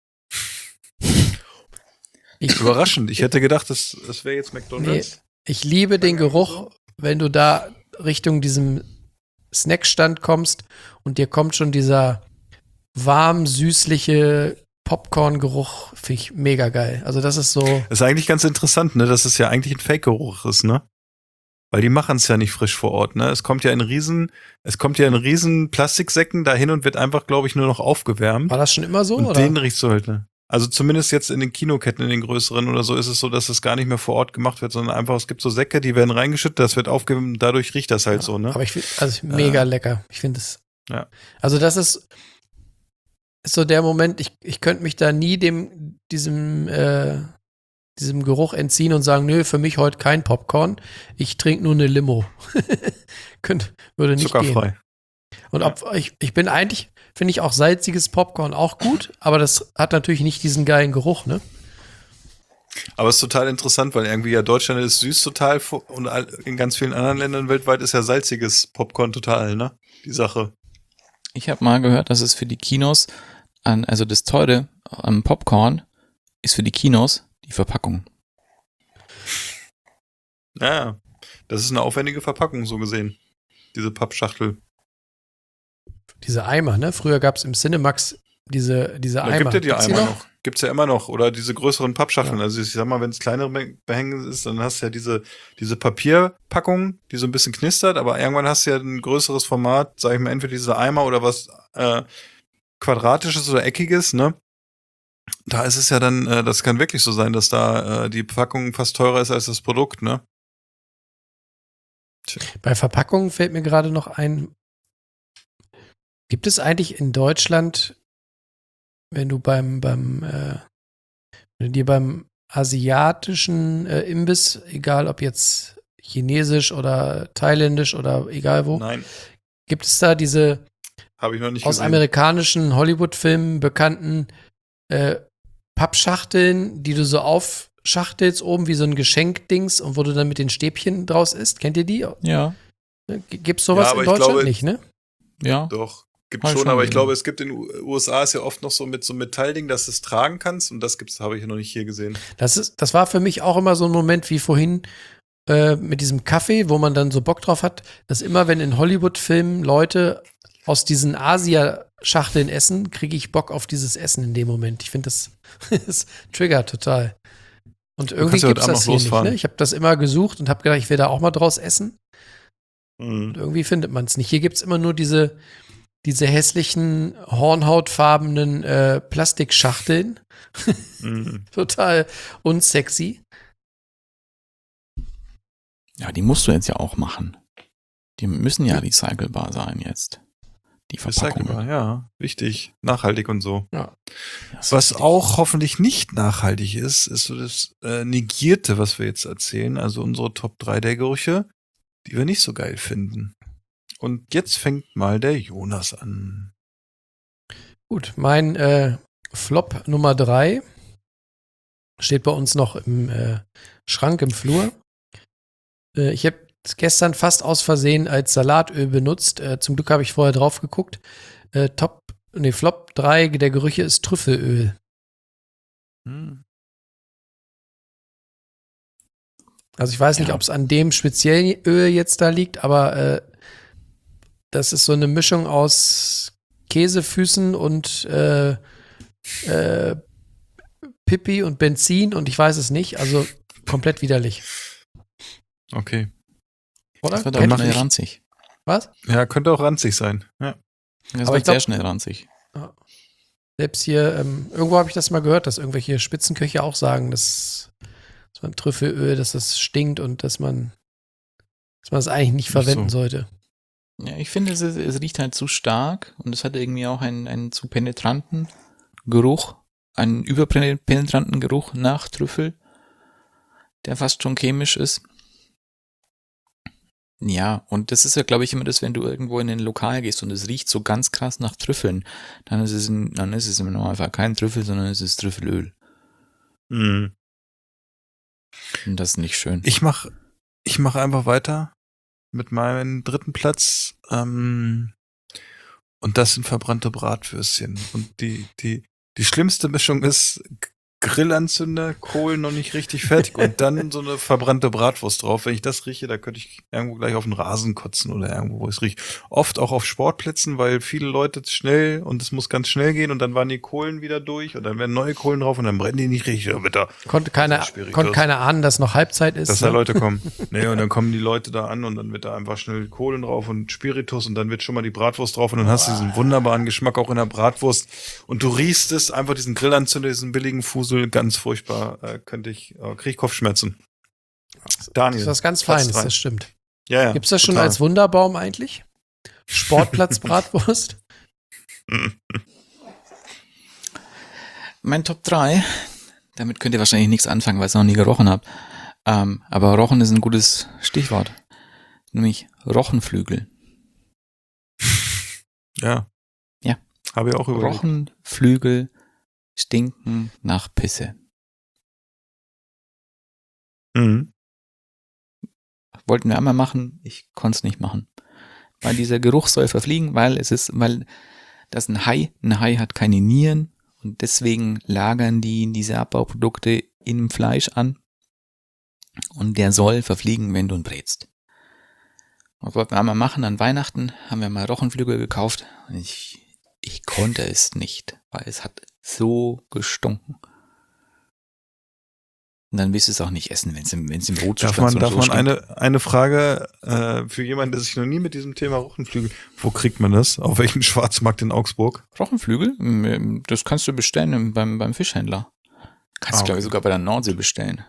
Überraschend. Ich hätte gedacht, das wäre jetzt McDonald's. Nee, ich liebe den Geruch, wenn du da Richtung diesem Snackstand kommst und dir kommt schon dieser warm, süßliche Popcorn-Geruch. Finde ich mega geil. Also das ist so. Das ist eigentlich ganz interessant, ne, dass es ja eigentlich ein Fake-Geruch ist, ne? Weil die machen es ja nicht frisch vor Ort, ne? Es kommt ja in riesen Plastiksäcken dahin und wird einfach, glaube ich, nur noch aufgewärmt. War das schon immer so, und oder? Den riechst du halt, ne? Also zumindest jetzt in den Kinoketten, in den größeren oder so, ist es so, dass es gar nicht mehr vor Ort gemacht wird, sondern einfach, es gibt so Säcke, die werden reingeschüttet, das wird aufgewärmt, dadurch riecht das halt so, ne? Aber ich finde, also mega lecker. Ich finde es. Ja. Also das ist so der Moment, ich könnte mich da nie diesem Geruch entziehen und sagen, nö, für mich heute kein Popcorn. Ich trinke nur eine Limo. Würde nicht Zuckerfrei. gehen. Und ich bin eigentlich, finde ich auch salziges Popcorn auch gut, aber das hat natürlich nicht diesen geilen Geruch, ne? Aber es ist total interessant, weil irgendwie ja Deutschland ist süß total und in ganz vielen anderen Ländern weltweit ist ja salziges Popcorn total, ne? Die Sache. Ich habe mal gehört, dass es für die Kinos, also das Teure am Popcorn ist für die Kinos die Verpackung. Ja, das ist eine aufwendige Verpackung, so gesehen. Diese Pappschachtel. Diese Eimer, ne? Früher gab es im Cinemax diese Eimer. Gibt ja die Gibt's Eimer noch? Gibt's ja immer noch. Oder diese größeren Pappschachteln. Ja. Also ich sag mal, wenn es kleinere Behänge ist, dann hast du ja diese Papierpackung, die so ein bisschen knistert, aber irgendwann hast du ja ein größeres Format, sag ich mal, entweder diese Eimer oder was Quadratisches oder Eckiges, ne? Da ist es ja dann, das kann wirklich so sein, dass da die Packung fast teurer ist als das Produkt, ne? Tja. Bei Verpackungen fällt mir gerade noch ein, gibt es eigentlich in Deutschland, wenn du wenn du dir beim asiatischen Imbiss, egal ob jetzt chinesisch oder thailändisch oder egal wo, Nein. Gibt es da diese Habe ich noch nicht aus gesehen. amerikanischen Hollywood-Filmen bekannten Pappschachteln, die du so aufschachtelst, oben wie so ein Geschenkdings und wo du dann mit den Stäbchen draus isst? Kennt ihr die? Ja. Gibt's sowas Ja, aber in ich Deutschland glaube, nicht, ne? Ja. Doch, gibt Hab ich schon, schon aber ich gesehen. glaube, es gibt in den USA ist ja oft noch so mit so einem Metallding, dass du es tragen kannst und das habe ich ja noch nicht hier gesehen. Das war für mich auch immer so ein Moment wie vorhin mit diesem Kaffee, wo man dann so Bock drauf hat, dass immer, wenn in Hollywood-Filmen Leute aus diesen Asia-Schachteln essen, kriege ich Bock auf dieses Essen in dem Moment. Ich finde, das triggert total. Und irgendwie kannst ja gibt es heute das Abend hier noch nicht. losfahren. Ne? Ich habe das immer gesucht und habe gedacht, ich will da auch mal draus essen. Mhm. Und irgendwie findet man es nicht. Hier gibt es immer nur diese hässlichen, hornhautfarbenen Plastikschachteln. Mhm. Total unsexy. Ja, die musst du jetzt ja auch machen. Die müssen ja recycelbar sein jetzt. Die Verpackungen. Recycelbar, ja, wichtig, nachhaltig und so. Ja. Das Was ist richtig. auch hoffentlich nicht nachhaltig ist so das Negierte, was wir jetzt erzählen, also unsere Top 3 der Gerüche, die wir nicht so geil finden. Und jetzt fängt mal der Jonas an. Gut, mein Flop Nummer 3 steht bei uns noch im Schrank im Flur. Ich habe es gestern fast aus Versehen als Salatöl benutzt. Zum Glück habe ich vorher drauf geguckt. Flop 3 der Gerüche ist Trüffelöl. Also ich weiß nicht, ob es an dem speziellen Öl jetzt da liegt, aber das ist so eine Mischung aus Käsefüßen und Pipi und Benzin und ich weiß es nicht. Also komplett widerlich. Okay. Oder? Das wird auch schnell ranzig. Was? Ja, könnte auch ranzig sein. Ja. Das Aber wird ich glaub, sehr schnell ranzig. Selbst hier, irgendwo habe ich das mal gehört, dass irgendwelche Spitzenköche auch sagen, dass man Trüffelöl, dass das stinkt und dass man es eigentlich nicht verwenden sollte. Ja, ich finde, es riecht halt zu stark und es hat irgendwie auch einen zu penetranten Geruch, einen überpenetranten Geruch nach Trüffel, der fast schon chemisch ist. Ja, und das ist ja, glaube ich, immer das, wenn du irgendwo in ein Lokal gehst und es riecht so ganz krass nach Trüffeln, dann ist es im Normalfall kein Trüffel, sondern es ist Trüffelöl. Mhm. Und das ist nicht schön. Ich mach einfach weiter mit meinem 3. Platz. Und das sind verbrannte Bratwürstchen. Und die schlimmste Mischung ist Grillanzünder, Kohlen noch nicht richtig fertig und dann so eine verbrannte Bratwurst drauf. Wenn ich das rieche, da könnte ich irgendwo gleich auf den Rasen kotzen oder irgendwo, wo es riecht. Oft auch auf Sportplätzen, weil viele Leute schnell und es muss ganz schnell gehen und dann waren die Kohlen wieder durch und dann werden neue Kohlen drauf und dann brennen die nicht richtig. Ja, bitte. Konnte keiner ahnen, dass noch Halbzeit ist. Dass da Leute kommen. Nee, und dann kommen die Leute da an und dann wird da einfach schnell Kohlen drauf und Spiritus und dann wird schon mal die Bratwurst drauf und dann hast du diesen wunderbaren Geschmack auch in der Bratwurst und du riechst es, einfach diesen Grillanzünder, diesen billigen Fusel, ganz furchtbar, krieg ich Kopfschmerzen. Daniel. Das ist was ganz Feines, das stimmt. Ja. Gibt's das schon als Wunderbaum eigentlich? Sportplatz-Bratwurst? Mein Top 3, damit könnt ihr wahrscheinlich nichts anfangen, weil ich es noch nie gerochen habe. Aber Rochen ist ein gutes Stichwort. Nämlich Rochenflügel. Ja. Ja. Habe ich auch überlegt. Rochenflügel stinken nach Pisse. Mhm. Wollten wir einmal machen, ich konnte es nicht machen. Weil dieser Geruch soll verfliegen, weil das ein Hai hat keine Nieren und deswegen lagern die diese Abbauprodukte im Fleisch an und der soll verfliegen, wenn du ihn brätst. Das wollten wir einmal machen, an Weihnachten haben wir mal Rochenflügel gekauft und ich konnte es nicht, weil es hat so gestunken. Und dann willst du es auch nicht essen, wenn es im Brotzustand Darf man eine Frage für jemanden, der sich noch nie mit diesem Thema Rochenflügel, wo kriegt man das? Auf welchem Schwarzmarkt in Augsburg? Rochenflügel? Das kannst du bestellen beim Fischhändler. Kannst du, glaube ich, sogar bei der Nordsee bestellen.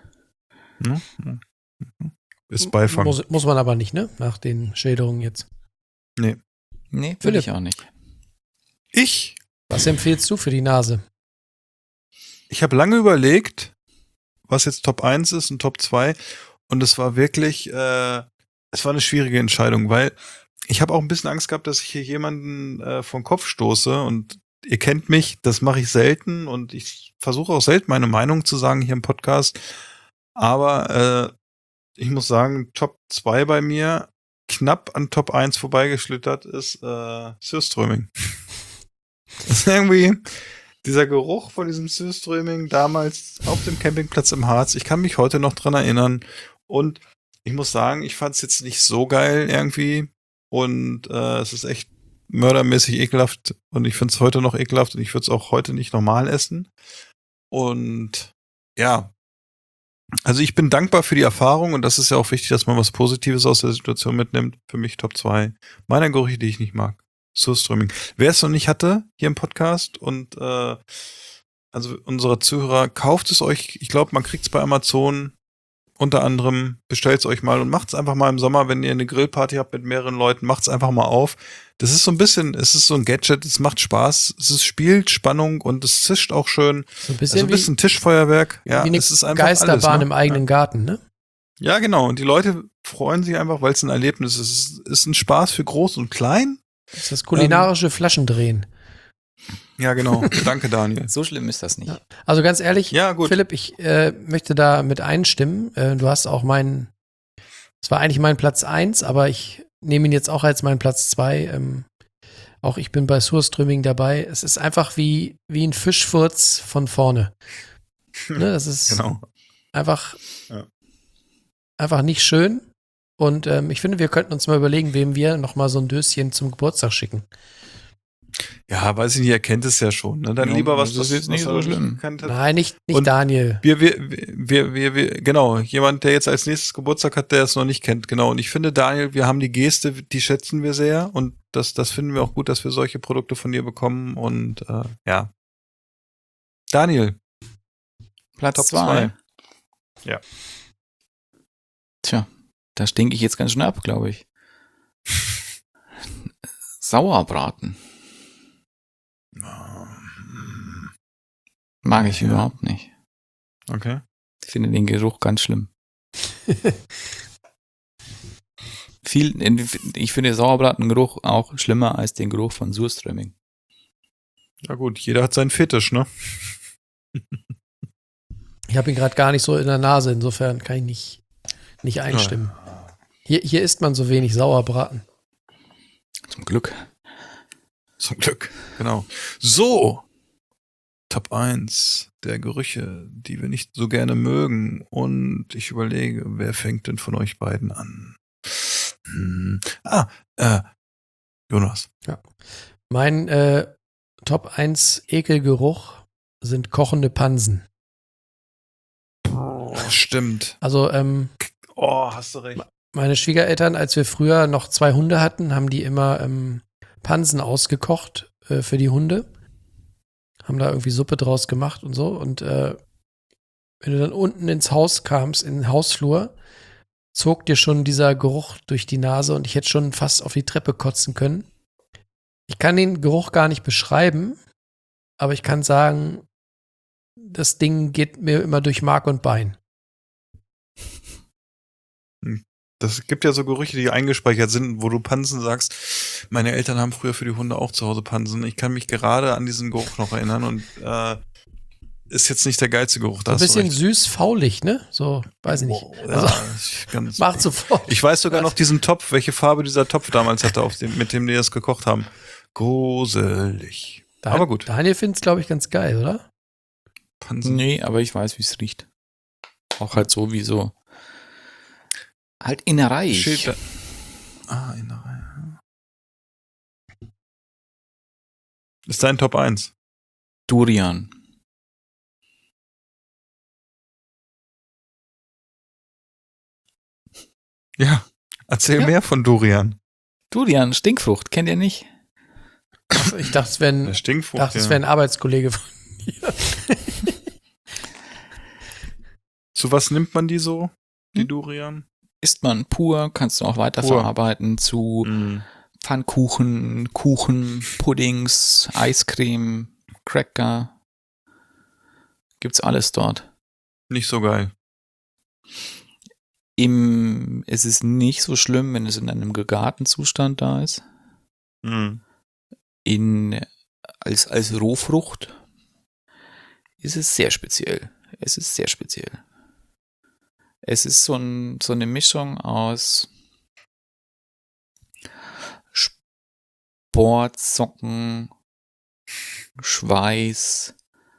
Ist Beifang. Muss man aber nicht, ne? Nach den Schilderungen jetzt. Nee, will ich auch nicht. Was empfiehlst du für die Nase? Ich habe lange überlegt, was jetzt Top 1 ist und Top 2 und es war wirklich, es war eine schwierige Entscheidung, weil ich habe auch ein bisschen Angst gehabt, dass ich hier jemanden vom Kopf stoße und ihr kennt mich, das mache ich selten und ich versuche auch selten meine Meinung zu sagen hier im Podcast, aber ich muss sagen, Top 2 bei mir, knapp an Top 1 vorbeigeschlittert ist Surströmming. Das ist irgendwie dieser Geruch von diesem Surströmming damals auf dem Campingplatz im Harz. Ich kann mich heute noch dran erinnern. Und ich muss sagen, ich fand es jetzt nicht so geil irgendwie. Und es ist echt mördermäßig ekelhaft. Und ich finde es heute noch ekelhaft. Und ich würde es auch heute nicht normal essen. Und ja, also ich bin dankbar für die Erfahrung. Und das ist ja auch wichtig, dass man was Positives aus der Situation mitnimmt. Für mich Top 2 meiner Gerüche, die ich nicht mag. Surströmming. Wer es noch nicht hatte, hier im Podcast und also unsere Zuhörer, kauft es euch. Ich glaube, man kriegt es bei Amazon unter anderem, bestellt es euch mal und macht es einfach mal im Sommer, wenn ihr eine Grillparty habt mit mehreren Leuten, macht es einfach mal auf. Das ist so ein bisschen, es ist so ein Gadget, es macht Spaß, spielt Spannung und es zischt auch schön. So ein bisschen, also Tischfeuerwerk. Ja, wie eine es ist einfach Geisterbahn alles, ne? im eigenen Garten, ne? Ja, genau. Und die Leute freuen sich einfach, weil es ein Erlebnis ist. Es ist ein Spaß für Groß und Klein. Das ist das kulinarische Flaschendrehen. Ja, genau. Danke, Daniel. So schlimm ist das nicht. Ja. Also ganz ehrlich, Ja, gut. Philipp, ich möchte da mit einstimmen. Du hast auch es war eigentlich mein Platz 1, aber ich nehme ihn jetzt auch als meinen Platz 2. Auch ich bin bei Surströmming dabei. Es ist einfach wie ein Fischfurz von vorne. Ne, das ist Genau. einfach nicht schön. Und ich finde, wir könnten uns mal überlegen, wem wir noch mal so ein Döschen zum Geburtstag schicken. Ja, weiß ich nicht, er kennt es ja schon. Ne? Dann Ja, lieber was, das ist jetzt nicht so schlimm. gekannt hat. Nein, nicht Und Daniel. Wir, genau, jemand, der jetzt als nächstes Geburtstag hat, der es noch nicht kennt, genau. Und ich finde, Daniel, wir haben die Geste, die schätzen wir sehr und das finden wir auch gut, dass wir solche Produkte von dir bekommen und ja. Daniel. Platz Top 2. 2. Ja. Tja, da stinke ich jetzt ganz schön ab, glaube ich. Sauerbraten. Mag ich überhaupt nicht. Okay. Ich finde den Geruch ganz schlimm. Ich finde Sauerbratengeruch auch schlimmer als den Geruch von Surströmming. Ja gut, jeder hat seinen Fetisch, ne? Ich habe ihn gerade gar nicht so in der Nase, insofern kann ich nicht einstimmen. Hier isst man so wenig Sauerbraten. Zum Glück. Zum Glück, genau. So, Top 1 der Gerüche, die wir nicht so gerne mögen. Und ich überlege, wer fängt denn von euch beiden an? Jonas. Ja. Mein Top 1 Ekelgeruch sind kochende Pansen. Stimmt. Also, Hast du recht. meine Schwiegereltern, als wir früher noch 2 Hunde hatten, haben die immer Pansen ausgekocht für die Hunde. Haben da irgendwie Suppe draus gemacht und so. Und wenn du dann unten ins Haus kamst, in den Hausflur, zog dir schon dieser Geruch durch die Nase und ich hätte schon fast auf die Treppe kotzen können. Ich kann den Geruch gar nicht beschreiben, aber ich kann sagen, das Ding geht mir immer durch Mark und Bein. Das gibt ja so Gerüche, die eingespeichert sind, wo du Pansen sagst. Meine Eltern haben früher für die Hunde auch zu Hause Pansen. Ich kann mich gerade an diesen Geruch noch erinnern und ist jetzt nicht der geilste Geruch. So ein bisschen süß-faulig, ne? So, weiß ich nicht. Macht sofort. Ich weiß sogar noch diesen Topf, welche Farbe dieser Topf damals hatte, mit dem die das gekocht haben. Gruselig. Aber gut. Daniel findet es, glaube ich, ganz geil, oder? Pansen. Nee, aber ich weiß, wie es riecht. Auch halt so wie so. Halt Innerei. Innerei. Ist dein Top 1? Durian. Ja, erzähl mehr von Durian. Durian, Stinkfrucht, kennt ihr nicht? Ich dachte, es wäre ein Arbeitskollege von dir. Zu was nimmt man die so, die Durian? Isst man pur, kannst du auch weiterverarbeiten zu Pfannkuchen, Kuchen, Puddings, Eiscreme, Cracker. Gibt's alles dort. Nicht so geil. Es ist nicht so schlimm, wenn es in einem gegarten Zustand da ist. Als Rohfrucht ist es sehr speziell. Es ist so eine Mischung aus Sportsocken, Schweiß,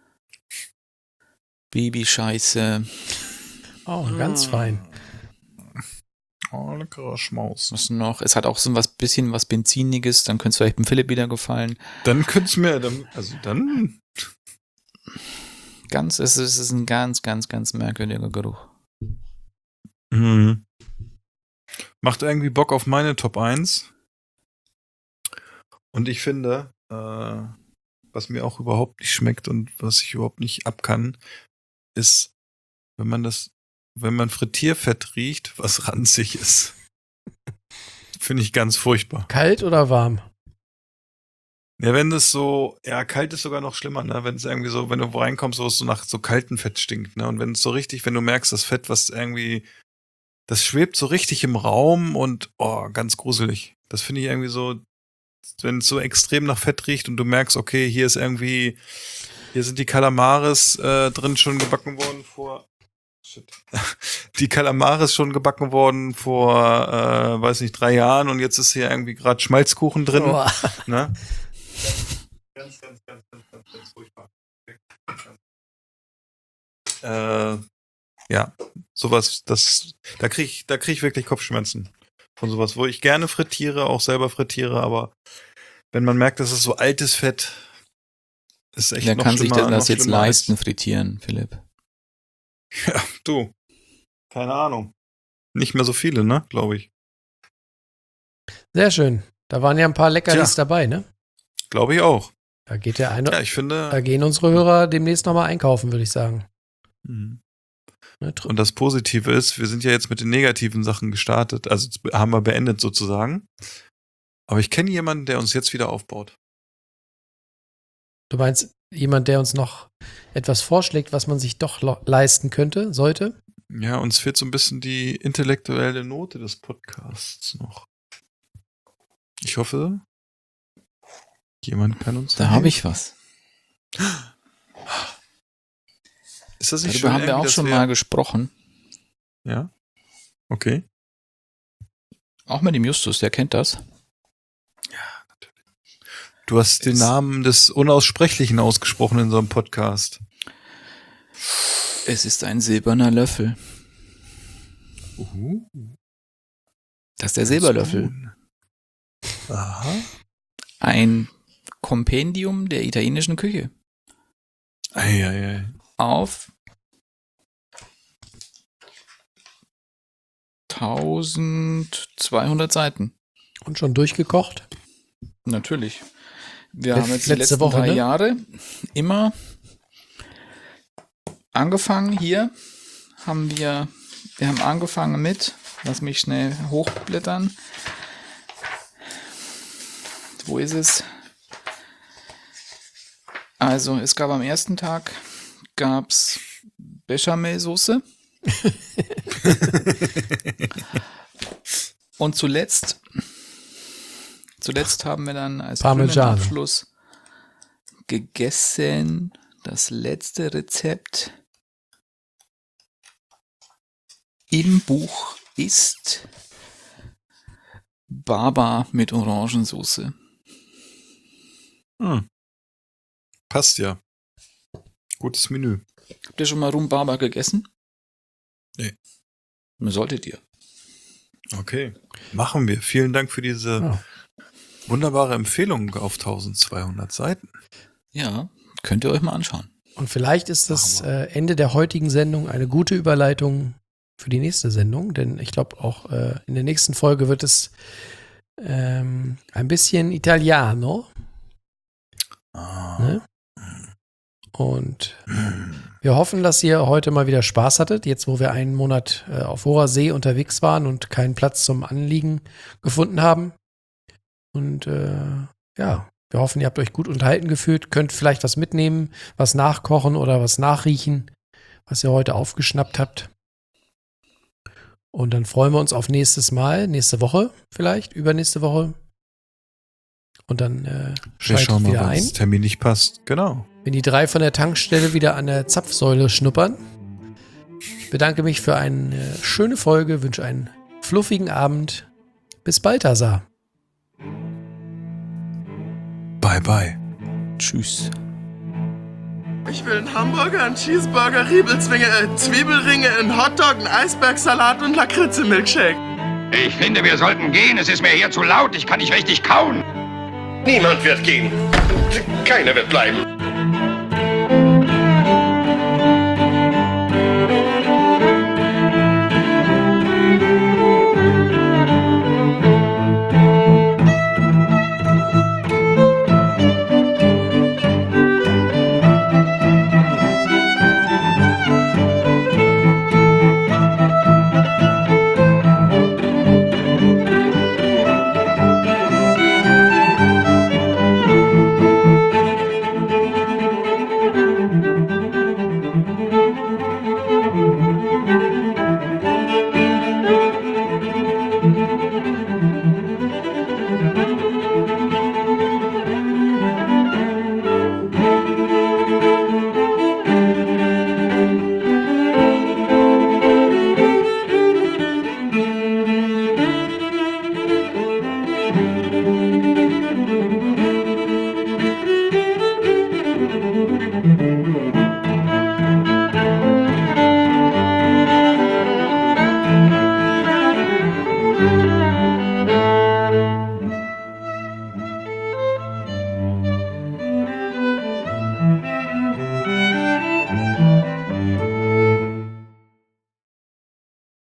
Babyscheiße. Oh, ganz fein. Oh, leckerer Schmaus. Was noch? Es hat auch so was Benziniges, dann könnte es vielleicht dem Philipp wieder gefallen. Dann könnte es mir, Es ist ein ganz, ganz, ganz merkwürdiger Geruch. Mhm. Macht irgendwie Bock auf meine Top 1. Und ich finde, was mir auch überhaupt nicht schmeckt und was ich überhaupt nicht ab kann, ist, wenn man Frittierfett riecht, was ranzig ist. Finde ich ganz furchtbar. Kalt oder warm? Ja, wenn das so, kalt ist sogar noch schlimmer, ne? Wenn es irgendwie so, wenn du reinkommst, wo es so nach so kaltem Fett stinkt, ne? Und wenn es so richtig, wenn du merkst, das Fett, was irgendwie, das schwebt so richtig im Raum und, ganz gruselig. Das finde ich irgendwie so, wenn es so extrem nach Fett riecht und du merkst, okay, hier sind die Kalamares drin schon gebacken worden vor. Die Kalamares schon gebacken worden vor, weiß nicht, 3 Jahren und jetzt ist hier irgendwie gerade Schmalzkuchen drin. Oh. Ne? Ganz furchtbar. Ja, sowas, da krieg ich wirklich Kopfschmerzen von sowas, wo ich gerne frittiere, auch selber frittiere, aber wenn man merkt, das ist so altes Fett, ist echt Wer noch kann sich schlimmer, denn das noch jetzt schlimmer leisten, frittieren, Philipp? Ja, du. Keine Ahnung. Nicht mehr so viele, ne, glaube ich. Sehr schön. Da waren ja ein paar Leckerlis dabei, ne? Glaube ich auch. Da geht der eine. Ja, ich finde. Da gehen unsere Hörer demnächst nochmal einkaufen, würde ich sagen. Mhm. Ne, Und das Positive ist, wir sind ja jetzt mit den negativen Sachen gestartet, also haben wir beendet sozusagen. Aber ich kenne jemanden, der uns jetzt wieder aufbaut. Du meinst jemand, der uns noch etwas vorschlägt, was man sich doch leisten könnte, sollte? Ja, uns fehlt so ein bisschen die intellektuelle Note des Podcasts noch. Ich hoffe, jemand kann uns Da habe ich was. Ist das nicht Darüber schön, haben wir auch schon mal gesprochen. Ja? Okay. Auch mit dem Justus, der kennt das. Ja, natürlich. Du hast den Namen des Unaussprechlichen ausgesprochen in so einem Podcast. Es ist ein silberner Löffel. Das ist der Silberlöffel. Aha. Ein Kompendium der italienischen Küche. Ei. Auf 1200 Seiten. Und schon durchgekocht? Natürlich. Wir haben jetzt die Letzte letzten Woche, 3 ne? Jahre immer angefangen. Hier haben wir haben angefangen mit, lass mich schnell hochblättern. Wo ist es? Also, es gab am ersten Tag gab's Bechamelsoße. Und zuletzt haben wir dann als Parmigiano. Abschluss gegessen. Das letzte Rezept im Buch ist Baba mit Orangensoße. Passt ja. Gutes Menü. Habt ihr schon mal Rhubarber gegessen? Nee. Solltet ihr. Okay. Machen wir. Vielen Dank für diese wunderbare Empfehlung auf 1200 Seiten. Ja, könnt ihr euch mal anschauen. Und vielleicht ist das Ende der heutigen Sendung eine gute Überleitung für die nächste Sendung, denn ich glaube auch in der nächsten Folge wird es ein bisschen Italiano. Ne? Und wir hoffen, dass ihr heute mal wieder Spaß hattet, jetzt wo wir einen Monat auf hoher See unterwegs waren und keinen Platz zum Anliegen gefunden haben. Und ja, wir hoffen, ihr habt euch gut unterhalten gefühlt, könnt vielleicht was mitnehmen, was nachkochen oder was nachriechen, was ihr heute aufgeschnappt habt. Und dann freuen wir uns auf nächste Woche vielleicht, übernächste Woche. Und dann schaltet wieder ein. Wenn das Termin nicht passt. Genau. Wenn die 3 von der Tankstelle wieder an der Zapfsäule schnuppern. Bedanke mich für eine schöne Folge, wünsche einen fluffigen Abend. Bis bald, Asa. Bye, bye. Tschüss. Ich will einen Hamburger, einen Cheeseburger, Riebelzwinge, Zwiebelringe, einen Hotdog, einen Eisbergsalat und Lakritze-Milkshake. Ich finde, wir sollten gehen. Es ist mir hier zu laut. Ich kann nicht richtig kauen. Niemand wird gehen. Keiner wird bleiben.